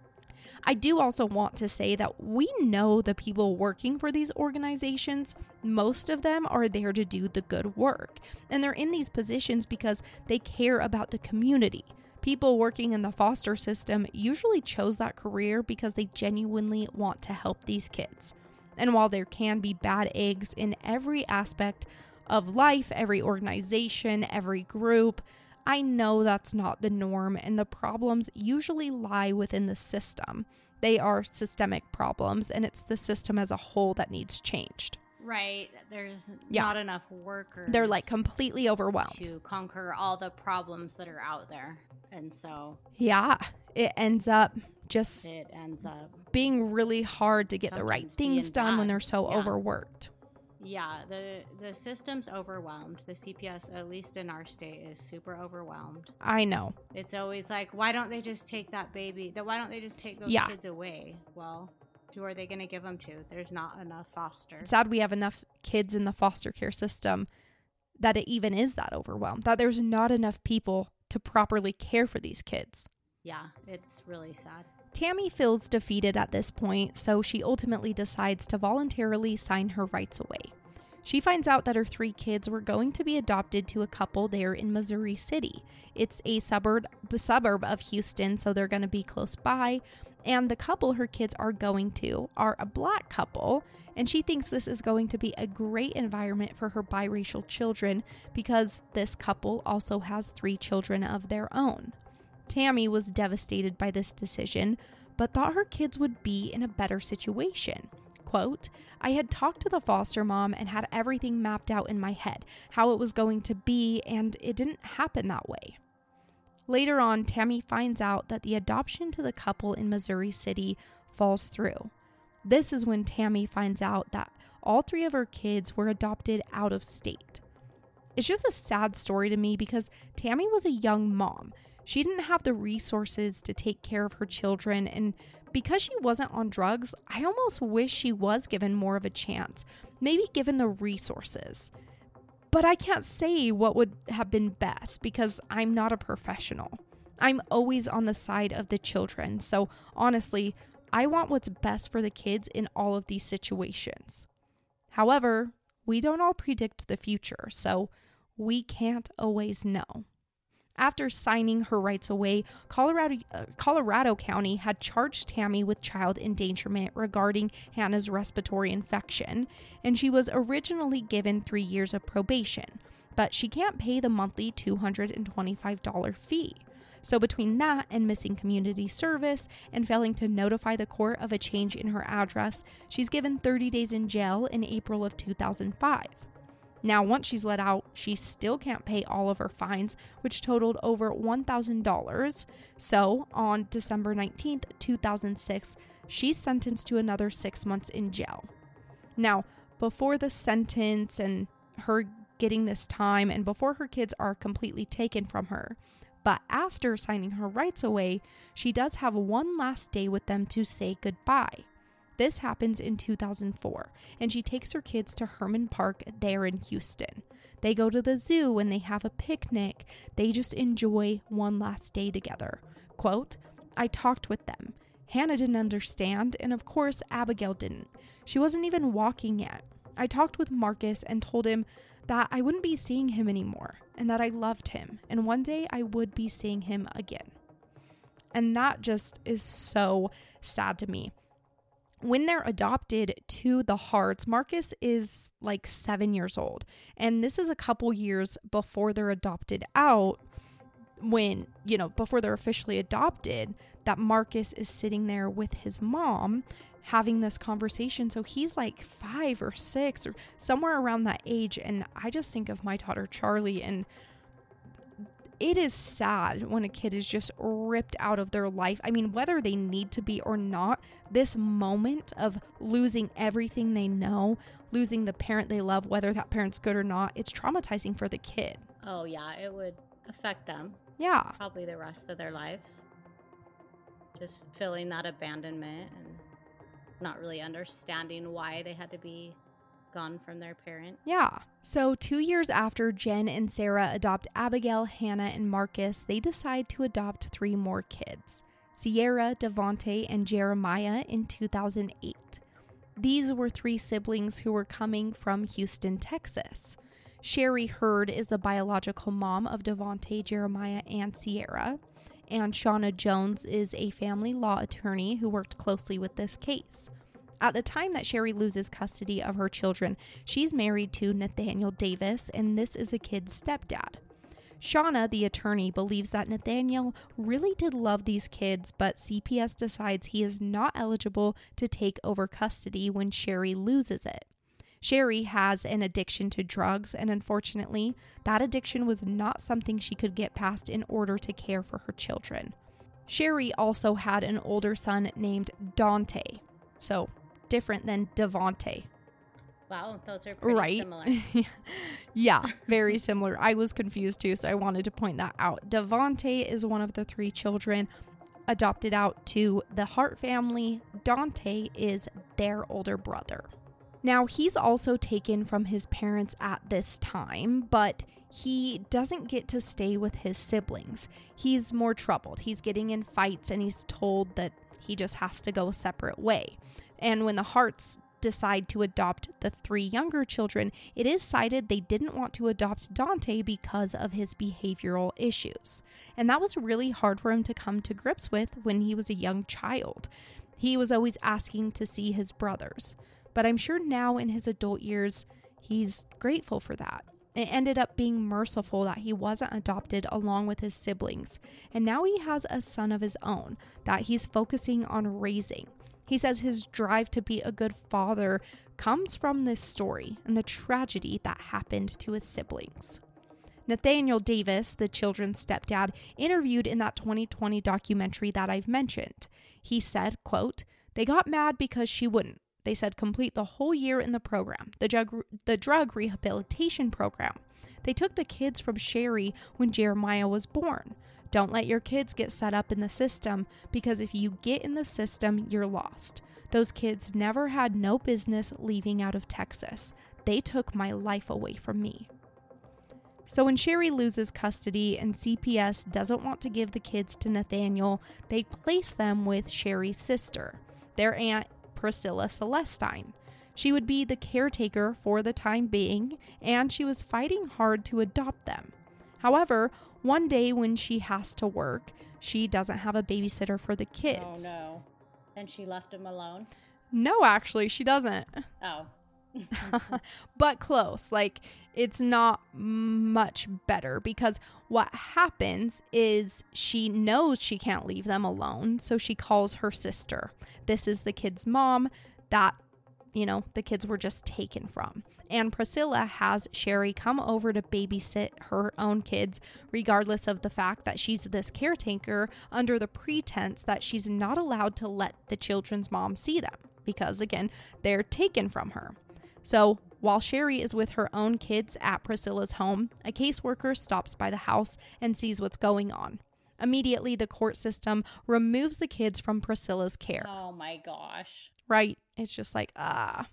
I do also want to say that we know the people working for these organizations, most of them are there to do the good work. And they're in these positions because they care about the community. People working in the foster system usually chose that career because they genuinely want to help these kids. And while there can be bad eggs in every aspect of life, every organization, every group, I know that's not the norm, and the problems usually lie within the system. They are systemic problems, and it's the system as a whole that needs changed. Right. There's Yeah. not enough workers. They're like completely overwhelmed. to conquer all the problems that are out there. And so Yeah, it ends up just it ends up, being really hard to get the right Sometimes things being done when bad. they're so Yeah. overworked. yeah, the, the system's overwhelmed. The C P S, at least in our state, is super overwhelmed. I know. It's always like, why don't they just take that baby? That Why don't they just take those Yeah. kids away? Well, who are they going to give them to? There's not enough foster. It's sad we have enough kids in the foster care system that it even is that overwhelmed, that there's not enough people to properly care for these kids. Yeah, it's really sad. Tammy feels defeated at this point, so she ultimately decides to voluntarily sign her rights away. She finds out that her three kids were going to be adopted to a couple there in Missouri City. It's a suburb suburb of Houston, so they're going to be close by. And the couple her kids are going to are a black couple, and she thinks this is going to be a great environment for her biracial children because this couple also has three children of their own. Tammy was devastated by this decision, but thought her kids would be in a better situation. Quote, I had talked to the foster mom and had everything mapped out in my head, how it was going to be, and it didn't happen that way. Later on, Tammy finds out that the adoption to the couple in Missouri City falls through. This is when Tammy finds out that all three of her kids were adopted out of state. It's just a sad story to me because Tammy was a young mom. She didn't have the resources to take care of her children, and because she wasn't on drugs, I almost wish she was given more of a chance, maybe given the resources. But I can't say what would have been best because I'm not a professional. I'm always on the side of the children, so honestly, I want what's best for the kids in all of these situations. However, we don't all predict the future, so we can't always know. After signing her rights away, Colorado, uh, Colorado County had charged Tammy with child endangerment regarding Hannah's respiratory infection, and she was originally given three years of probation, but she can't pay the monthly two hundred twenty-five dollars fee. So between that and missing community service and failing to notify the court of a change in her address, she's given thirty days in jail in April of two thousand five. Now, once she's let out, she still can't pay all of her fines, which totaled over one thousand dollars. So, on December nineteenth, two thousand six, she's sentenced to another six months in jail. Now, before the sentence and her getting this time, and before her kids are completely taken from her, but after signing her rights away, she does have one last day with them to say goodbye. This happens in two thousand four, and she takes her kids to Herman Park there in Houston. They go to the zoo and they have a picnic. They just enjoy one last day together. Quote, I talked with them. Hannah didn't understand, and of course Abigail didn't. She wasn't even walking yet. I talked with Marcus and told him that I wouldn't be seeing him anymore, and that I loved him, and one day I would be seeing him again. And that just is so sad to me. When they're adopted to the Harts, Marcus is like seven years old. And this is a couple years before they're adopted out, when, you know, before they're officially adopted, that Marcus is sitting there with his mom having this conversation. So he's like five or six or somewhere around that age. And I just think of my daughter, Charlie, and it is sad when a kid is just ripped out of their life. I mean, whether they need to be or not, this moment of losing everything they know, losing the parent they love, whether that parent's good or not, it's traumatizing for the kid. Oh, yeah, it would affect them. Yeah. Probably the rest of their lives. Just feeling that abandonment and not really understanding why they had to be gone from their parent. Yeah. So two years after Jen and Sarah adopt Abigail, Hannah, and Marcus, they decide to adopt three more kids, Sierra, Devontae, and Jeremiah, in two thousand eight. These were three siblings who were coming from Houston, Texas. Sherry Hurd is the biological mom of Devontae, Jeremiah, and Sierra. And Shauna Jones is a family law attorney who worked closely with this case. At the time that Sherry loses custody of her children, she's married to Nathaniel Davis, and this is the kid's stepdad. Shauna, the attorney, believes that Nathaniel really did love these kids, but C P S decides he is not eligible to take over custody when Sherry loses it. Sherry has an addiction to drugs, and unfortunately, that addiction was not something she could get past in order to care for her children. Sherry also had an older son named Dante, so different than Devontae. Wow, those are pretty right? similar. Yeah, very similar. I was confused too, so I wanted to point that out. Devontae is one of the three children adopted out to the Hart family. Dante is their older brother. Now, he's also taken from his parents at this time, but he doesn't get to stay with his siblings. He's more troubled. He's getting in fights, and he's told that he just has to go a separate way. And when the Harts decide to adopt the three younger children, it is cited they didn't want to adopt Dante because of his behavioral issues. And that was really hard for him to come to grips with when he was a young child. He was always asking to see his brothers. But I'm sure now in his adult years, he's grateful for that. It ended up being merciful that he wasn't adopted along with his siblings. And now he has a son of his own that he's focusing on raising. He says his drive to be a good father comes from this story and the tragedy that happened to his siblings. Nathaniel Davis, the children's stepdad, interviewed in that twenty twenty documentary that I've mentioned. He said, quote, "They got mad because she wouldn't. They said complete the whole year in the program, the drug, the drug rehabilitation program. They took the kids from Sherry when Jeremiah was born. Don't let your kids get set up in the system, because if you get in the system, you're lost. Those kids never had no business leaving out of Texas. They took my life away from me." So when Sherry loses custody and C P S doesn't want to give the kids to Nathaniel, they place them with Sherry's sister, their aunt Priscilla Celestine. She would be the caretaker for the time being, and she was fighting hard to adopt them. However, one day when she has to work, she doesn't have a babysitter for the kids. Oh no. And she left him alone? No, actually, she doesn't. Oh. But close. Like, it's not much better, because what happens is she knows she can't leave them alone, so she calls her sister. This is the kid's mom that, you know, the kids were just taken from. And Priscilla has Sherry come over to babysit her own kids, regardless of the fact that she's this caretaker, under the pretense that she's not allowed to let the children's mom see them, because, again, they're taken from her. So while Sherry is with her own kids at Priscilla's home, a caseworker stops by the house and sees what's going on. Immediately, the court system removes the kids from Priscilla's care. Oh my gosh. Right? It's just like, ah.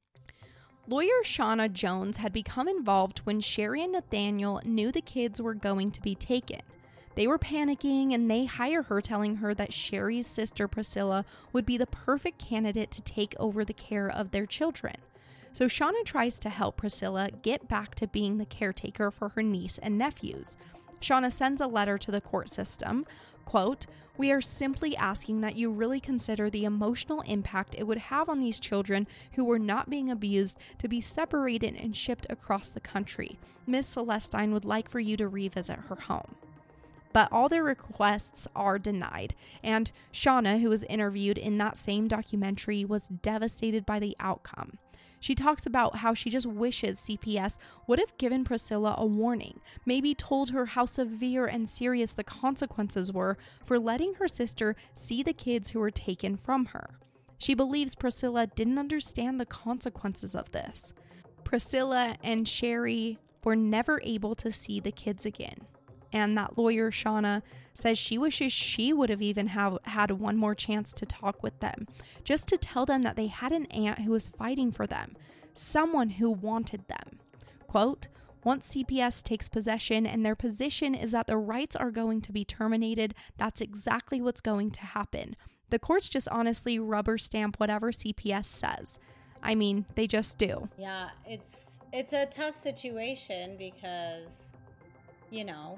Lawyer Shauna Jones had become involved when Sherry and Nathaniel knew the kids were going to be taken. They were panicking, and they hire her, telling her that Sherry's sister Priscilla would be the perfect candidate to take over the care of their children. So Shauna tries to help Priscilla get back to being the caretaker for her niece and nephews. Shauna sends a letter to the court system, quote, "We are simply asking that you really consider the emotional impact it would have on these children who were not being abused to be separated and shipped across the country. Miss Celestine would like for you to revisit her home." But all their requests are denied, and Shauna, who was interviewed in that same documentary, was devastated by the outcome. She talks about how she just wishes C P S would have given Priscilla a warning, maybe told her how severe and serious the consequences were for letting her sister see the kids who were taken from her. She believes Priscilla didn't understand the consequences of this. Priscilla and Sherry were never able to see the kids again. And that lawyer, Shauna, says she wishes she would have even have had one more chance to talk with them, just to tell them that they had an aunt who was fighting for them, someone who wanted them. Quote, "Once C P S takes possession and their position is that the rights are going to be terminated, that's exactly what's going to happen. The courts just honestly rubber stamp whatever C P S says. I mean, they just do." Yeah, it's it's a tough situation because, you know,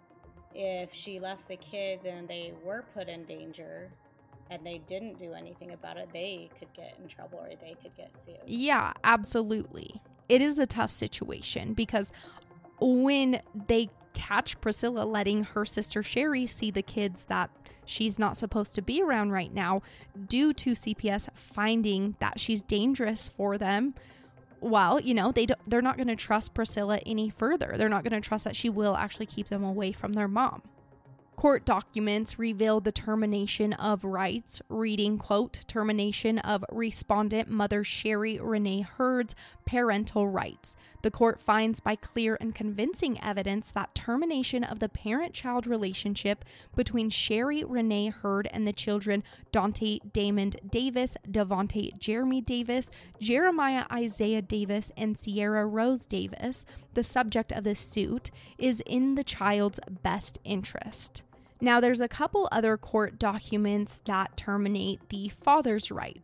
if she left the kids and they were put in danger and they didn't do anything about it, they could get in trouble or they could get sued. Yeah, absolutely. It is a tough situation because when they catch Priscilla letting her sister Sherry see the kids that she's not supposed to be around right now due to C P S finding that she's dangerous for them, well, you know, they don't, they're not going to trust Priscilla any further. They're not going to trust that she will actually keep them away from their mom. Court documents revealed the termination of rights, reading, quote, "Termination of respondent mother Sherry Renee Hurd's parental rights. The court finds by clear and convincing evidence that termination of the parent-child relationship between Sherry Renee Hurd and the children Dante Damon Davis, Devontae Jeremy Davis, Jeremiah Isaiah Davis, and Sierra Rose Davis, the subject of this suit, is in the child's best interest. Now, there's a couple other court documents that terminate the father's rights.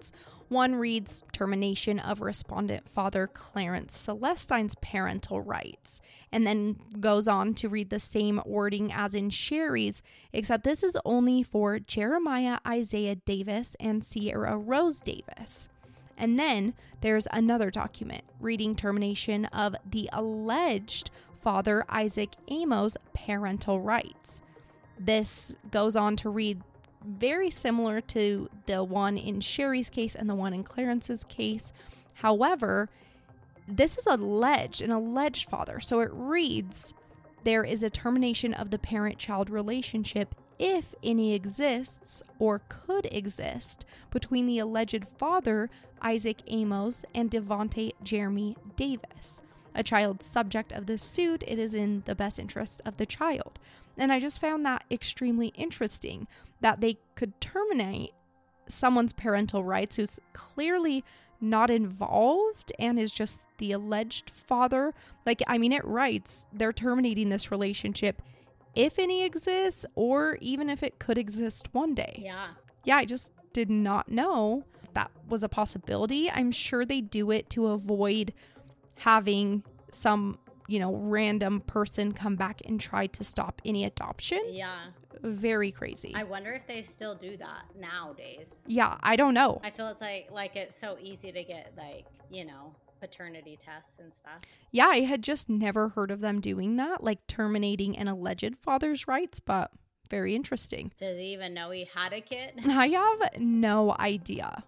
One reads termination of respondent father Clarence Celestine's parental rights, and then goes on to read the same wording as in Sherry's, except this is only for Jeremiah Isaiah Davis and Sierra Rose Davis. And then there's another document reading termination of the alleged father Isaac Amos' parental rights. This goes on to read very similar to the one in Sherry's case and the one in Clarence's case. However, this is alleged, an alleged father. So it reads, there is a termination of the parent-child relationship if any exists or could exist between the alleged father, Isaac Amos, and Devonte Jeremy Davis. A child subject of this suit, it is in the best interest of the child. And I just found that extremely interesting that they could terminate someone's parental rights who's clearly not involved and is just the alleged father. Like, I mean, it writes they're terminating this relationship if any exists or even if it could exist one day. Yeah. Yeah, I just did not know that was a possibility. I'm sure they do it to avoid having some, you know, random person come back and try to stop any adoption. Yeah. Very crazy. I wonder if they still do that nowadays. Yeah, I don't know. I feel it's like like it's so easy to get, like, you know, paternity tests and stuff. Yeah, I had just never heard of them doing that, like terminating an alleged father's rights, but very interesting. Does he even know he had a kid? I have no idea.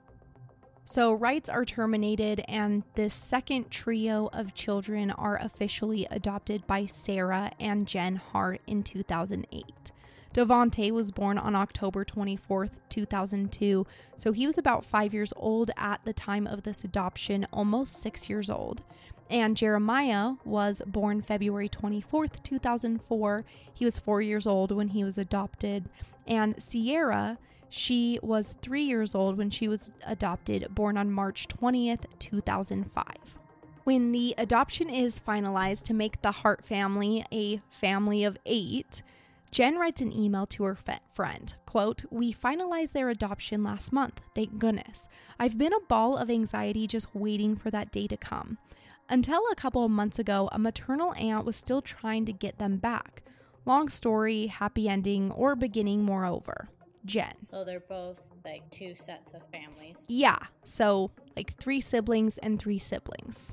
So rights are terminated, and this second trio of children are officially adopted by Sarah and Jen Hart in two thousand eight. Devonte was born on October twenty-fourth, two thousand two, so he was about five years old at the time of this adoption, almost six years old. And Jeremiah was born February twenty-fourth, two thousand four. He was four years old when he was adopted. And Sierra, she was three years old when she was adopted, born on March twentieth, two thousand five. When the adoption is finalized to make the Hart family a family of eight, Jen writes an email to her fe- friend, quote, "We finalized their adoption last month, thank goodness. I've been a ball of anxiety just waiting for that day to come. Until a couple of months ago, a maternal aunt was still trying to get them back. Long story, happy ending, or beginning moreover. Jen." So they're both like two sets of families. Yeah, so like three siblings and three siblings.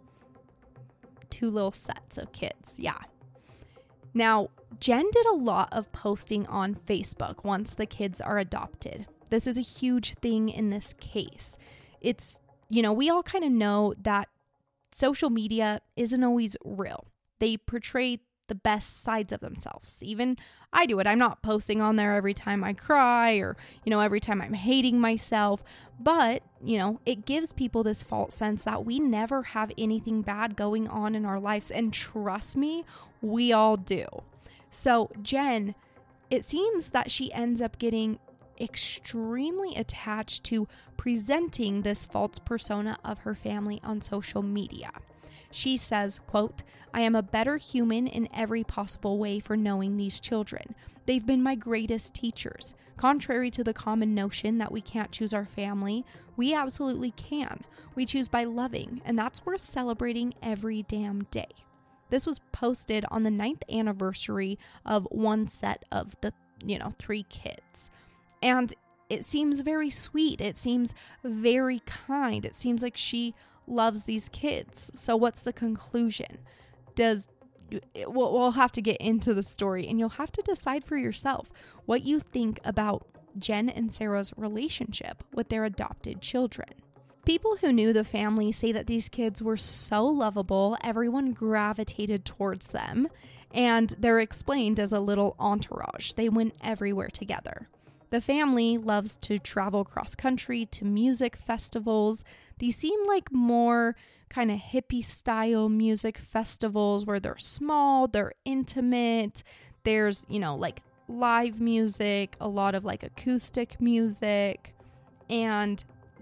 Two little sets of kids, yeah. Now, Jen did a lot of posting on Facebook once the kids are adopted. This is a huge thing in this case. It's, you know, we all kind of know that social media isn't always real. They portray the best sides of themselves. Even I do it. I'm not posting on there every time I cry or, you know, every time I'm hating myself. But, you know, it gives people this false sense that we never have anything bad going on in our lives. And trust me, we all do. So Jen, it seems that she ends up getting extremely attached to presenting this false persona of her family on social media. She says, quote, "I am a better human in every possible way for knowing these children. They've been my greatest teachers. Contrary to the common notion that we can't choose our family, we absolutely can. We choose by loving, and that's worth celebrating every damn day." This was posted on the ninth anniversary of one set of the, you know, three kids. And it seems very sweet. It seems very kind. It seems like she loves these kids. So what's the conclusion? Does we'll, we'll have to get into the story, and you'll have to decide for yourself what you think about Jen and Sarah's relationship with their adopted children. People who knew the family say that these kids were so lovable, everyone gravitated towards them, and they're explained as a little entourage. They went everywhere together. The family loves to travel cross country to music festivals. These seem like more kind of hippie style music festivals where they're small, they're intimate. There's, you know, like live music, a lot of like acoustic music. And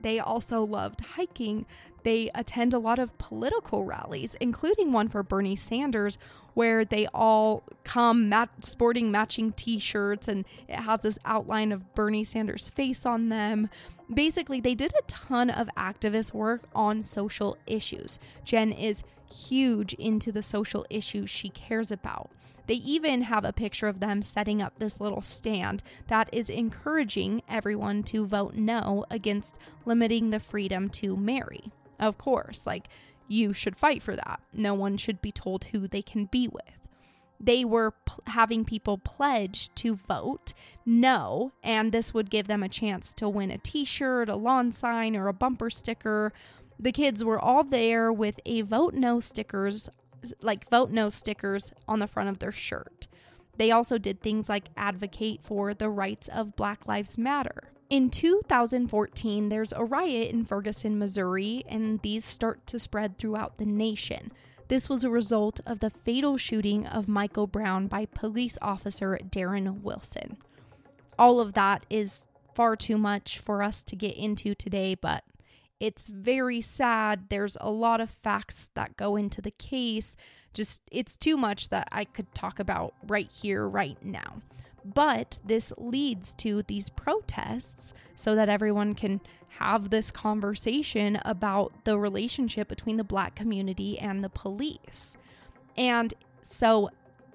They also loved hiking. They attend a lot of political rallies, including one for Bernie Sanders, where they all come mat- sporting matching t-shirts, and it has this outline of Bernie Sanders' face on them. Basically, they did a ton of activist work on social issues. Jen is huge into the social issues she cares about. They even have a picture of them setting up this little stand that is encouraging everyone to vote no against limiting the freedom to marry. Of course, like, you should fight for that. No one should be told who they can be with. They were p- having people pledge to vote no, and this would give them a chance to win a t-shirt, a lawn sign, or a bumper sticker. The kids were all there with a vote no stickers like vote no stickers on the front of their shirt. They also did things like advocate for the rights of Black Lives Matter. In two thousand fourteen, there's a riot in Ferguson, Missouri, and these start to spread throughout the nation. This was a result of the fatal shooting of Michael Brown by police officer Darren Wilson. All of that is far too much for us to get into today, but it's very sad. There's a lot of facts that go into the case. Just, it's too much that I could talk about right here, right now. But this leads to these protests so that everyone can have this conversation about the relationship between the Black community and the police. And so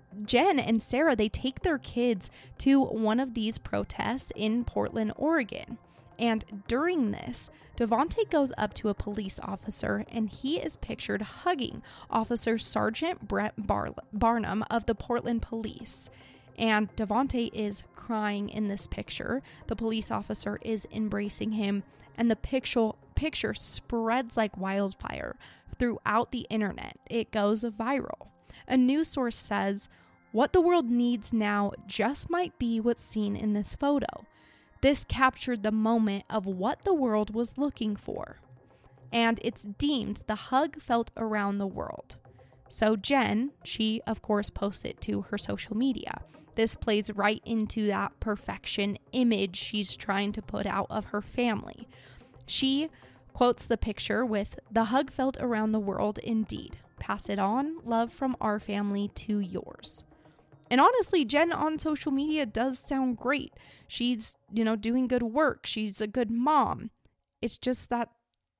Jen and Sarah, they take their kids to one of these protests in Portland, Oregon. And during this, Devontae goes up to a police officer, and he is pictured hugging Officer Sergeant Brett Bar- Barnum of the Portland Police. And Devontae is crying in this picture. The police officer is embracing him, and the picture, picture spreads like wildfire throughout the internet. It goes viral. A news source says, "What the world needs now just might be what's seen in this photo. This captured the moment of what the world was looking for." And it's deemed the hug felt around the world. So Jen, she of course posts it to her social media. This plays right into that perfection image she's trying to put out of her family. She quotes the picture with, "The hug felt around the world indeed. Pass it on. Love from our family to yours." And honestly, Jen on social media does sound great. She's, you know, doing good work. She's a good mom. It's just that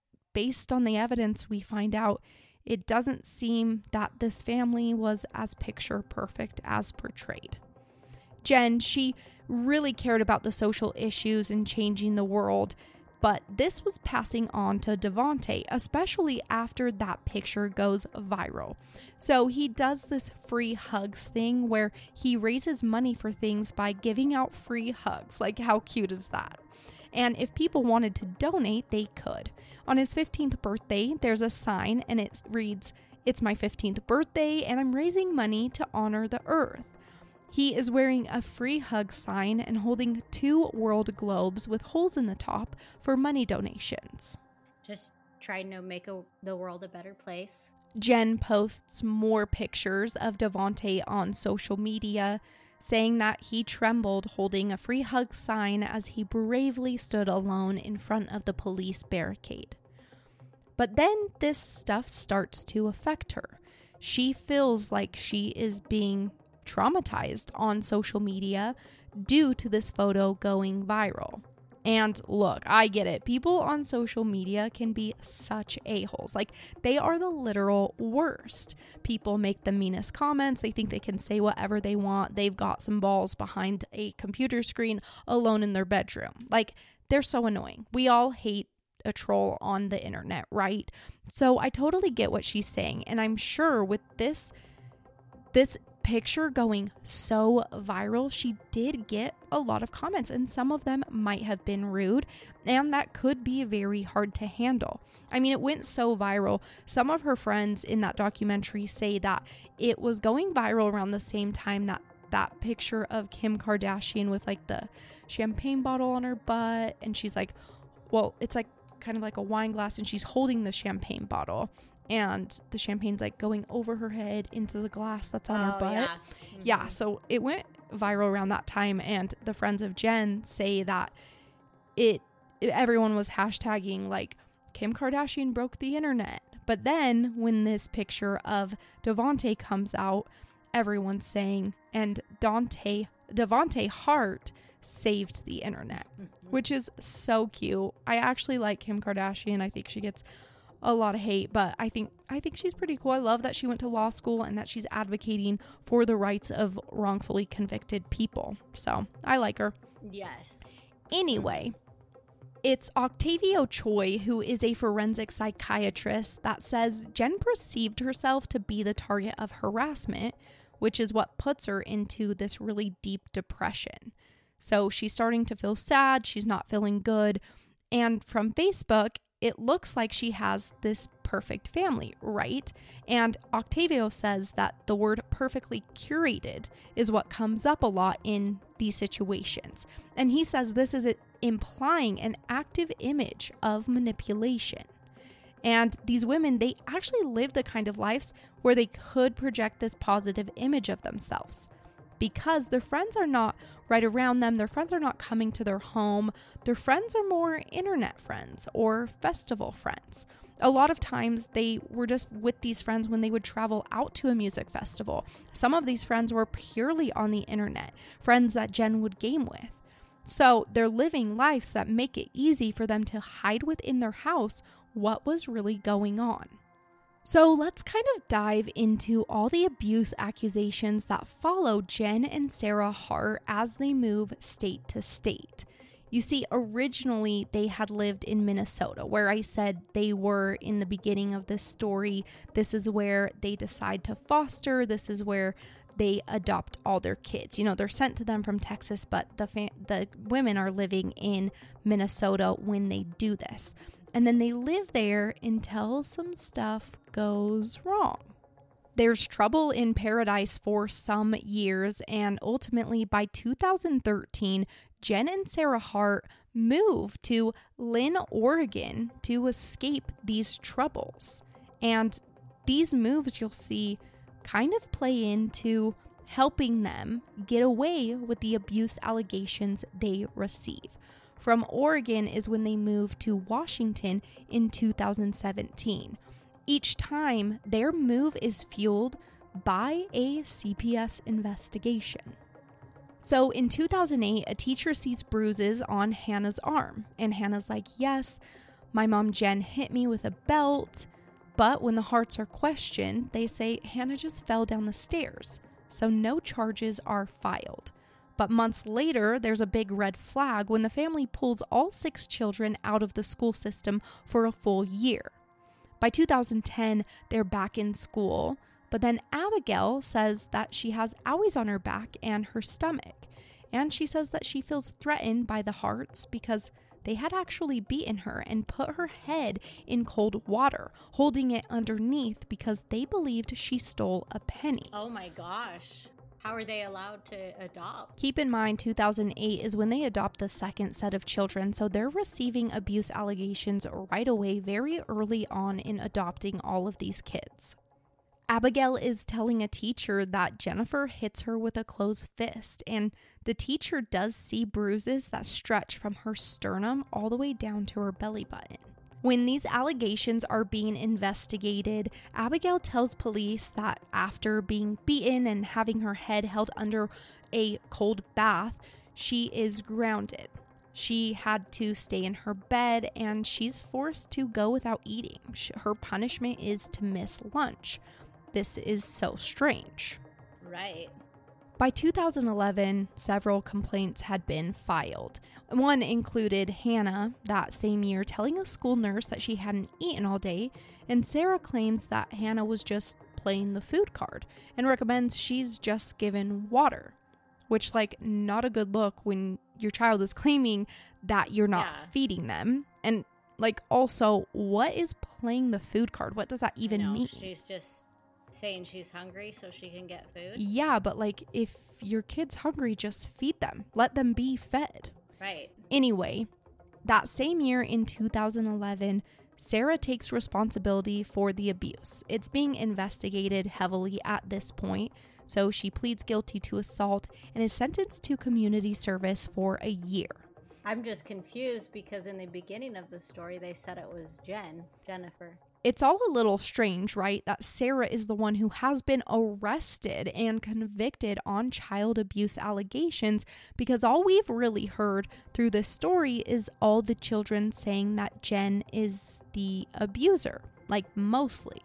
based on the evidence we find out, it doesn't seem that this family was as picture perfect as portrayed. Jen, she really cared about the social issues and changing the world, but this was passing on to Devontae, especially after that picture goes viral. So he does this free hugs thing where he raises money for things by giving out free hugs. Like, how cute is that? And if people wanted to donate, they could. On his fifteenth birthday, there's a sign and it reads, "It's my fifteenth birthday and I'm raising money to honor the earth." He is wearing a free hug sign and holding two world globes with holes in the top for money donations. Just trying to make a, the world a better place. Jen posts more pictures of Devontae on social media, saying that he trembled holding a free hug sign as he bravely stood alone in front of the police barricade. But then this stuff starts to affect her. She feels like she is being traumatized on social media due to this photo going viral. And look, I get it. People on social media can be such a-holes. Like, they are the literal worst. People make the meanest comments. They think they can say whatever they want. They've got some balls behind a computer screen alone in their bedroom. Like, they're so annoying. We all hate a troll on the internet, right? So I totally get what she's saying. And I'm sure with this, this picture going so viral, she did get a lot of comments, and some of them might have been rude, and that could be very hard to handle. I mean, it went so viral. Some of her friends in that documentary say that it was going viral around the same time that that picture of Kim Kardashian with like the champagne bottle on her butt, and she's like, well, it's like kind of like a wine glass, and she's holding the champagne bottle, and the champagne's like going over her head into the glass that's on oh, her butt. Yeah. Mm-hmm. yeah, so it went viral around that time, and the friends of Jen say that it everyone was hashtagging like Kim Kardashian broke the internet. But then when this picture of Devontae comes out, everyone's saying, and Dante, Devontae Hart saved the internet, mm-hmm. which is so cute. I actually like Kim Kardashian. I think she gets a lot of hate, but I think I think she's pretty cool. I love that she went to law school and that she's advocating for the rights of wrongfully convicted people. So I like her. Yes. Anyway, it's Octavio Choi, who is a forensic psychiatrist, that says Jen perceived herself to be the target of harassment, which is what puts her into this really deep depression. So she's starting to feel sad. She's not feeling good. And from Facebook, it looks like she has this perfect family, right? And Octavio says that the word perfectly curated is what comes up a lot in these situations. And he says this is implying an active image of manipulation. And these women, they actually live the kind of lives where they could project this positive image of themselves, because their friends are not right around them. Their friends are not coming to their home. Their friends are more internet friends or festival friends. A lot of times they were just with these friends when they would travel out to a music festival. Some of these friends were purely on the internet, friends that Jen would game with. So they're living lives that make it easy for them to hide within their house what was really going on. So let's kind of dive into all the abuse accusations that follow Jen and Sarah Hart as they move state to state. You see, originally they had lived in Minnesota, where I said they were in the beginning of this story. This is where they decide to foster. This is where they adopt all their kids. You know, they're sent to them from Texas, but the fa- the women are living in Minnesota when they do this. And then they live there until some stuff goes wrong. There's trouble in paradise for some years, and ultimately by two thousand thirteen, Jen and Sarah Hart moved to Lynn, Oregon to escape these troubles. And these moves, you'll see, kind of play into helping them get away with the abuse allegations they receive. From Oregon is when they moved to Washington in two thousand seventeen. Each time, their move is fueled by a C P S investigation. So in two thousand eight, a teacher sees bruises on Hannah's arm, and Hannah's like, yes, my mom Jen hit me with a belt. But when the Harts are questioned, they say Hannah just fell down the stairs, so no charges are filed. But months later, there's a big red flag when the family pulls all six children out of the school system for a full year. By two thousand ten, they're back in school, but then Abigail says that she has owies on her back and her stomach, and she says that she feels threatened by the Harts because they had actually beaten her and put her head in cold water, holding it underneath because they believed she stole a penny. Oh my gosh. How are they allowed to adopt? Keep in mind, two thousand eight is when they adopt the second set of children, so they're receiving abuse allegations right away, very early on in adopting all of these kids. Abigail is telling a teacher that Jennifer hits her with a closed fist, and the teacher does see bruises that stretch from her sternum all the way down to her belly button. When these allegations are being investigated, Abigail tells police that after being beaten and having her head held under a cold bath, she is grounded. She had to stay in her bed, and she's forced to go without eating. Her punishment is to miss lunch. This is so strange. Right. By two thousand eleven, several complaints had been filed. One included Hannah that same year telling a school nurse that she hadn't eaten all day, and Sarah claims that Hannah was just playing the food card and recommends she's just given water, which, like, not a good look when your child is claiming that you're not yeah. feeding them. And, like, also, what is playing the food card? What does that even know, mean? She's just saying she's hungry so she can get food. Yeah, but like if your kid's hungry, just feed them. Let them be fed. Right. Anyway, that same year in two thousand eleven, Sarah takes responsibility for the abuse. It's being investigated heavily at this point, so she pleads guilty to assault and is sentenced to community service for a year. I'm just confused because in the beginning of the story, they said it was Jen, Jennifer. It's all a little strange, right? That Sarah is the one who has been arrested and convicted on child abuse allegations, because all we've really heard through this story is all the children saying that Jen is the abuser, like mostly.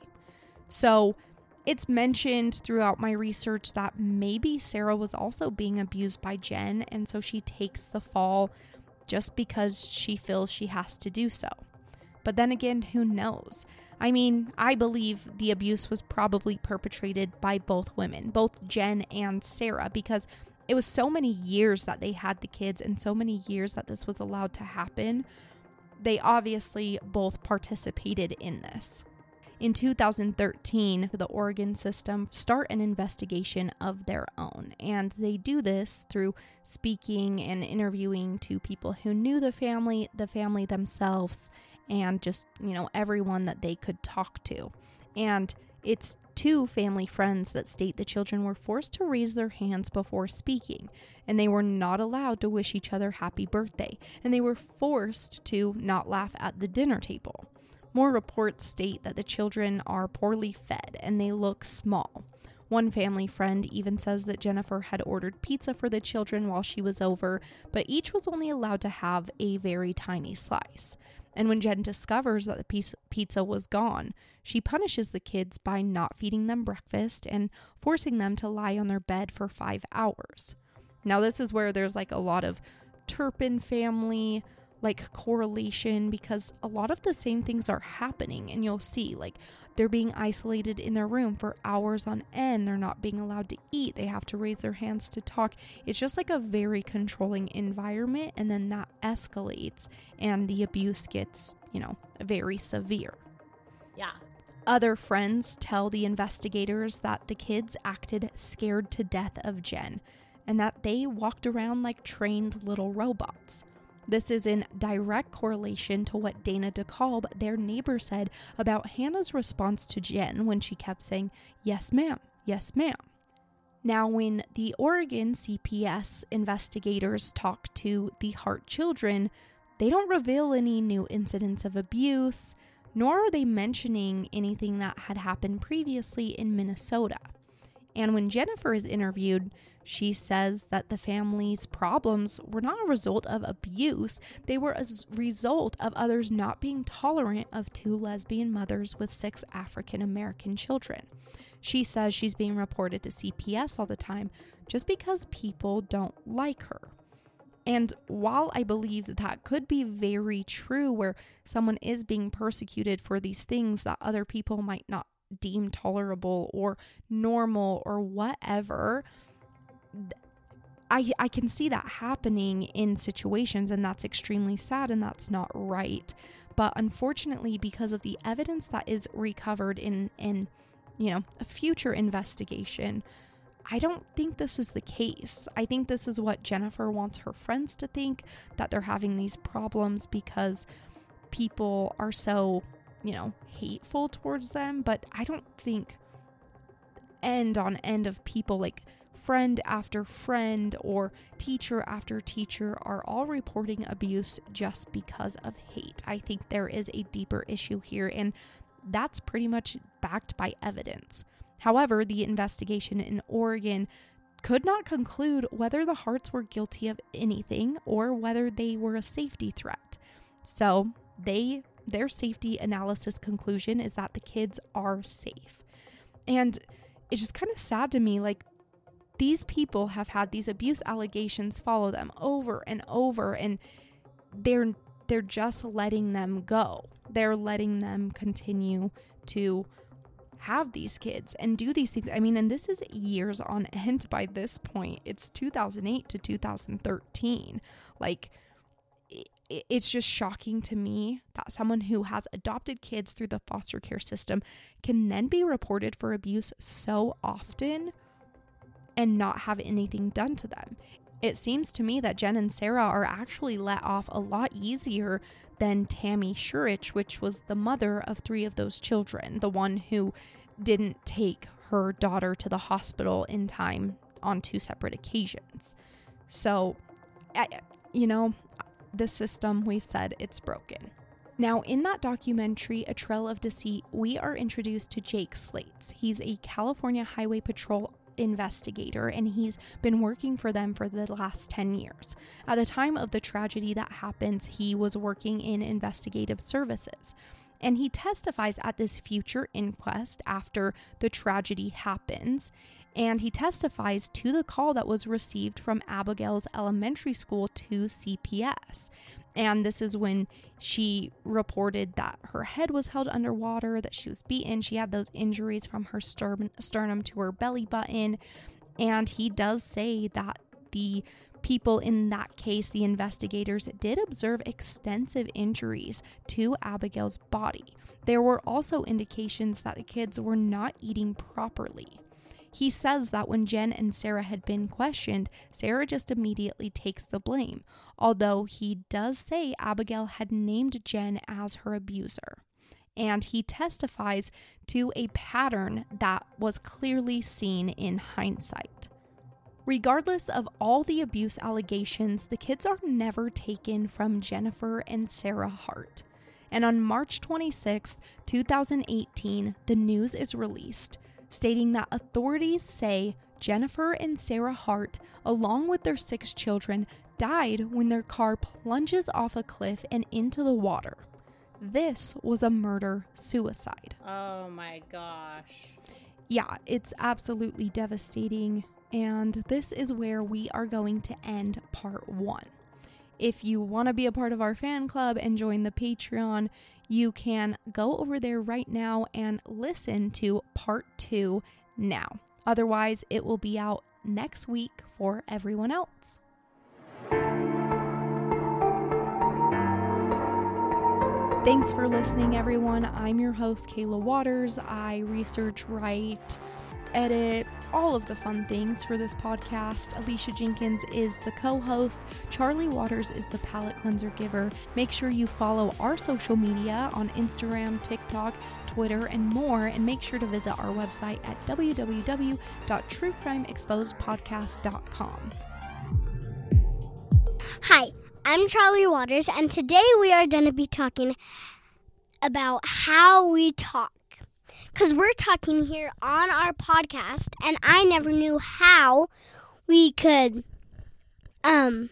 So it's mentioned throughout my research that maybe Sarah was also being abused by Jen, and so she takes the fall just because she feels she has to do so. But then again, who knows? I mean, I believe the abuse was probably perpetrated by both women, both Jen and Sarah, because it was so many years that they had the kids and so many years that this was allowed to happen. They obviously both participated in this. In two thousand thirteen, the Oregon system start an investigation of their own, and they do this through speaking and interviewing to people who knew the family, the family themselves, and just, you know, everyone that they could talk to. And it's two family friends that state the children were forced to raise their hands before speaking, and they were not allowed to wish each other happy birthday, and they were forced to not laugh at the dinner table. More reports state that the children are poorly fed and they look small. One family friend even says that Jennifer had ordered pizza for the children while she was over, but each was only allowed to have a very tiny slice. And when Jen discovers that the piece pizza was gone, she punishes the kids by not feeding them breakfast and forcing them to lie on their bed for five hours. Now, this is where there's like a lot of Turpin family like correlation, because a lot of the same things are happening, and you'll see like they're being isolated in their room for hours on end. They're not being allowed to eat. They have to raise their hands to talk. It's just like a very controlling environment, and then that escalates and the abuse gets, you know, very severe. Yeah. Other friends tell the investigators that the kids acted scared to death of Jen, and that they walked around like trained little robots. This is in direct correlation to what Dana DeKalb, their neighbor, said about Hannah's response to Jen when she kept saying, "Yes, ma'am. Yes, ma'am." Now, when the Oregon C P S investigators talk to the Hart children, they don't reveal any new incidents of abuse, nor are they mentioning anything that had happened previously in Minnesota. And when Jennifer is interviewed, she says that the family's problems were not a result of abuse. They were a result of others not being tolerant of two lesbian mothers with six African American children. She says she's being reported to C P S all the time just because people don't like her. And while I believe that that could be very true, where someone is being persecuted for these things that other people might not deem tolerable or normal or whatever, I I can see that happening in situations, and that's extremely sad, and that's not right. But unfortunately, because of the evidence that is recovered in in you know a future investigation, I don't think this is the case. I think this is what Jennifer wants her friends to think, that they're having these problems because people are so, you know, hateful towards them. But I don't think end on end of people, like friend after friend or teacher after teacher, are all reporting abuse just because of hate. I think there is a deeper issue here, and that's pretty much backed by evidence. However, the investigation in Oregon could not conclude whether the Harts were guilty of anything or whether they were a safety threat. So they their safety analysis conclusion is that the kids are safe. And it's just kind of sad to me, like, these people have had these abuse allegations follow them over and over, and they're they're just letting them go. They're letting them continue to have these kids and do these things. I mean, and this is years on end by this point. It's two thousand eight to two thousand thirteen. Like, it, it's just shocking to me that someone who has adopted kids through the foster care system can then be reported for abuse so often and not have anything done to them. It seems to me that Jen and Sarah are actually let off a lot easier than Tammy Shurich, which was the mother of three of those children, the one who didn't take her daughter to the hospital in time on two separate occasions. So, I, you know, the system, we've said it's broken. Now, in that documentary, A Trail of Deceit, we are introduced to Jake Slates. He's a California Highway Patrol investigator, and he's been working for them for the last ten years. At the time of the tragedy that happens, he was working in investigative services. And he testifies at this future inquest after the tragedy happens. And he testifies to the call that was received from Abigail's elementary school to C P S. And this is when she reported that her head was held underwater, that she was beaten. She had those injuries from her stern- sternum to her belly button. And he does say that the people in that case, the investigators, did observe extensive injuries to Abigail's body. There were also indications that the kids were not eating properly. He says that when Jen and Sarah had been questioned, Sarah just immediately takes the blame, although he does say Abigail had named Jen as her abuser. And he testifies to a pattern that was clearly seen in hindsight. Regardless of all the abuse allegations, the kids are never taken from Jennifer and Sarah Hart. And on March twenty-sixth, two thousand eighteen, the news is released, stating that authorities say Jennifer and Sarah Hart, along with their six children, died when their car plunges off a cliff and into the water. This was a murder-suicide. Oh my gosh. Yeah, it's absolutely devastating. And this is where we are going to end part one. If you want to be a part of our fan club and join the Patreon, you can go over there right now and listen to part two now. Otherwise, it will be out next week for everyone else. Thanks for listening, everyone. I'm your host, Kayla Waters. I research, write, edit, all of the fun things for this podcast. Alicia Jenkins is the co-host. Charlie Waters is the palate cleanser giver. Make sure you follow our social media on Instagram, TikTok, Twitter, and more. And make sure to visit our website at w w w dot true crime exposed podcast dot com. Hi, I'm Charlie Waters, and today we are going to be talking about how we talk. Because we're talking here on our podcast, and I never knew how we could um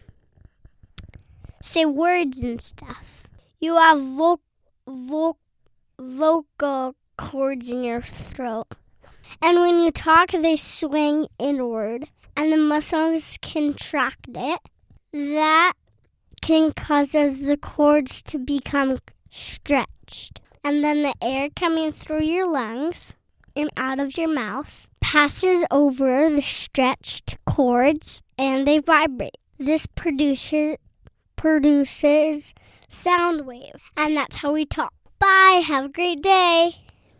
say words and stuff. You have vo- vo- vocal cords in your throat. And when you talk, they swing inward, and the muscles contract it. That can cause the cords to become stretched. And then the air coming through your lungs and out of your mouth passes over the stretched cords and they vibrate. This produces produces sound wave. And that's how we talk. Bye. Have a great day.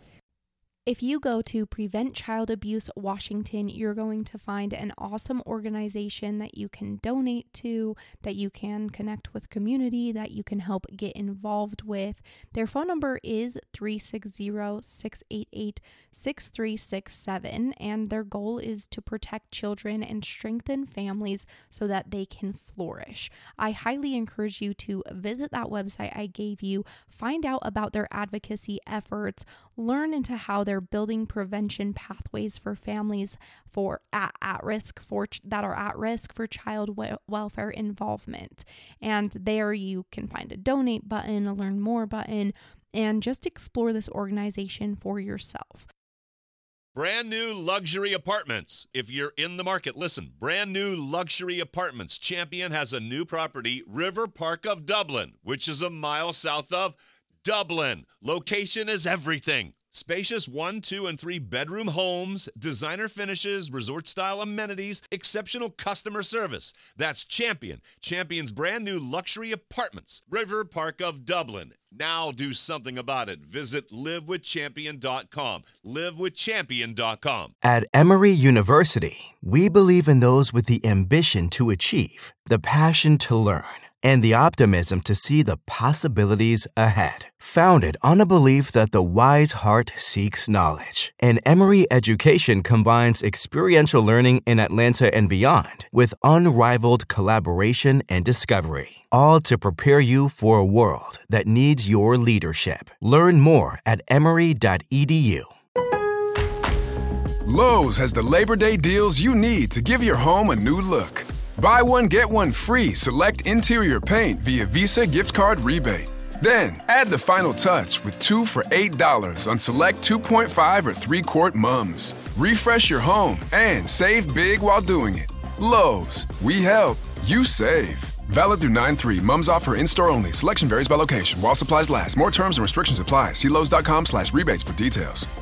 If you go to Prevent Child Abuse Washington, you're going to find an awesome organization that you can donate to, that you can connect with community, that you can help get involved with. Their phone number is three six zero, six eight eight, six three six seven, and their goal is to protect children and strengthen families so that they can flourish. I highly encourage you to visit that website I gave you, find out about their advocacy efforts, learn into how they're building prevention pathways for families for at, at risk for that are at risk for child we- welfare involvement. And there you can find a donate button, a learn more button, and just explore this organization for yourself. Brand new luxury apartments. If you're in the market, listen. Brand new luxury apartments. Champion has a new property, River Park of Dublin, which is a mile south of Dublin. Location is everything. Spacious one, two, and three bedroom homes, designer finishes, resort-style amenities, exceptional customer service. That's Champion. Champion's brand new luxury apartments. River Park of Dublin. Now do something about it. Visit live with champion dot com. live with champion dot com. At Emory University, we believe in those with the ambition to achieve, the passion to learn, and the optimism to see the possibilities ahead. Founded on a belief that the wise heart seeks knowledge, and Emory Education combines experiential learning in Atlanta and beyond with unrivaled collaboration and discovery, all to prepare you for a world that needs your leadership. Learn more at emory dot e d u. Lowe's has the Labor Day deals you need to give your home a new look. Buy one, get one free select interior paint via Visa gift card rebate. Then, add the final touch with two for eight dollars on select two point five or three quart mums. Refresh your home and save big while doing it. Lowe's, we help, you save. Valid through nine three. Mums offer in-store only. Selection varies by location. While supplies last. More terms and restrictions apply. See Lowe's dot com slash rebates for details.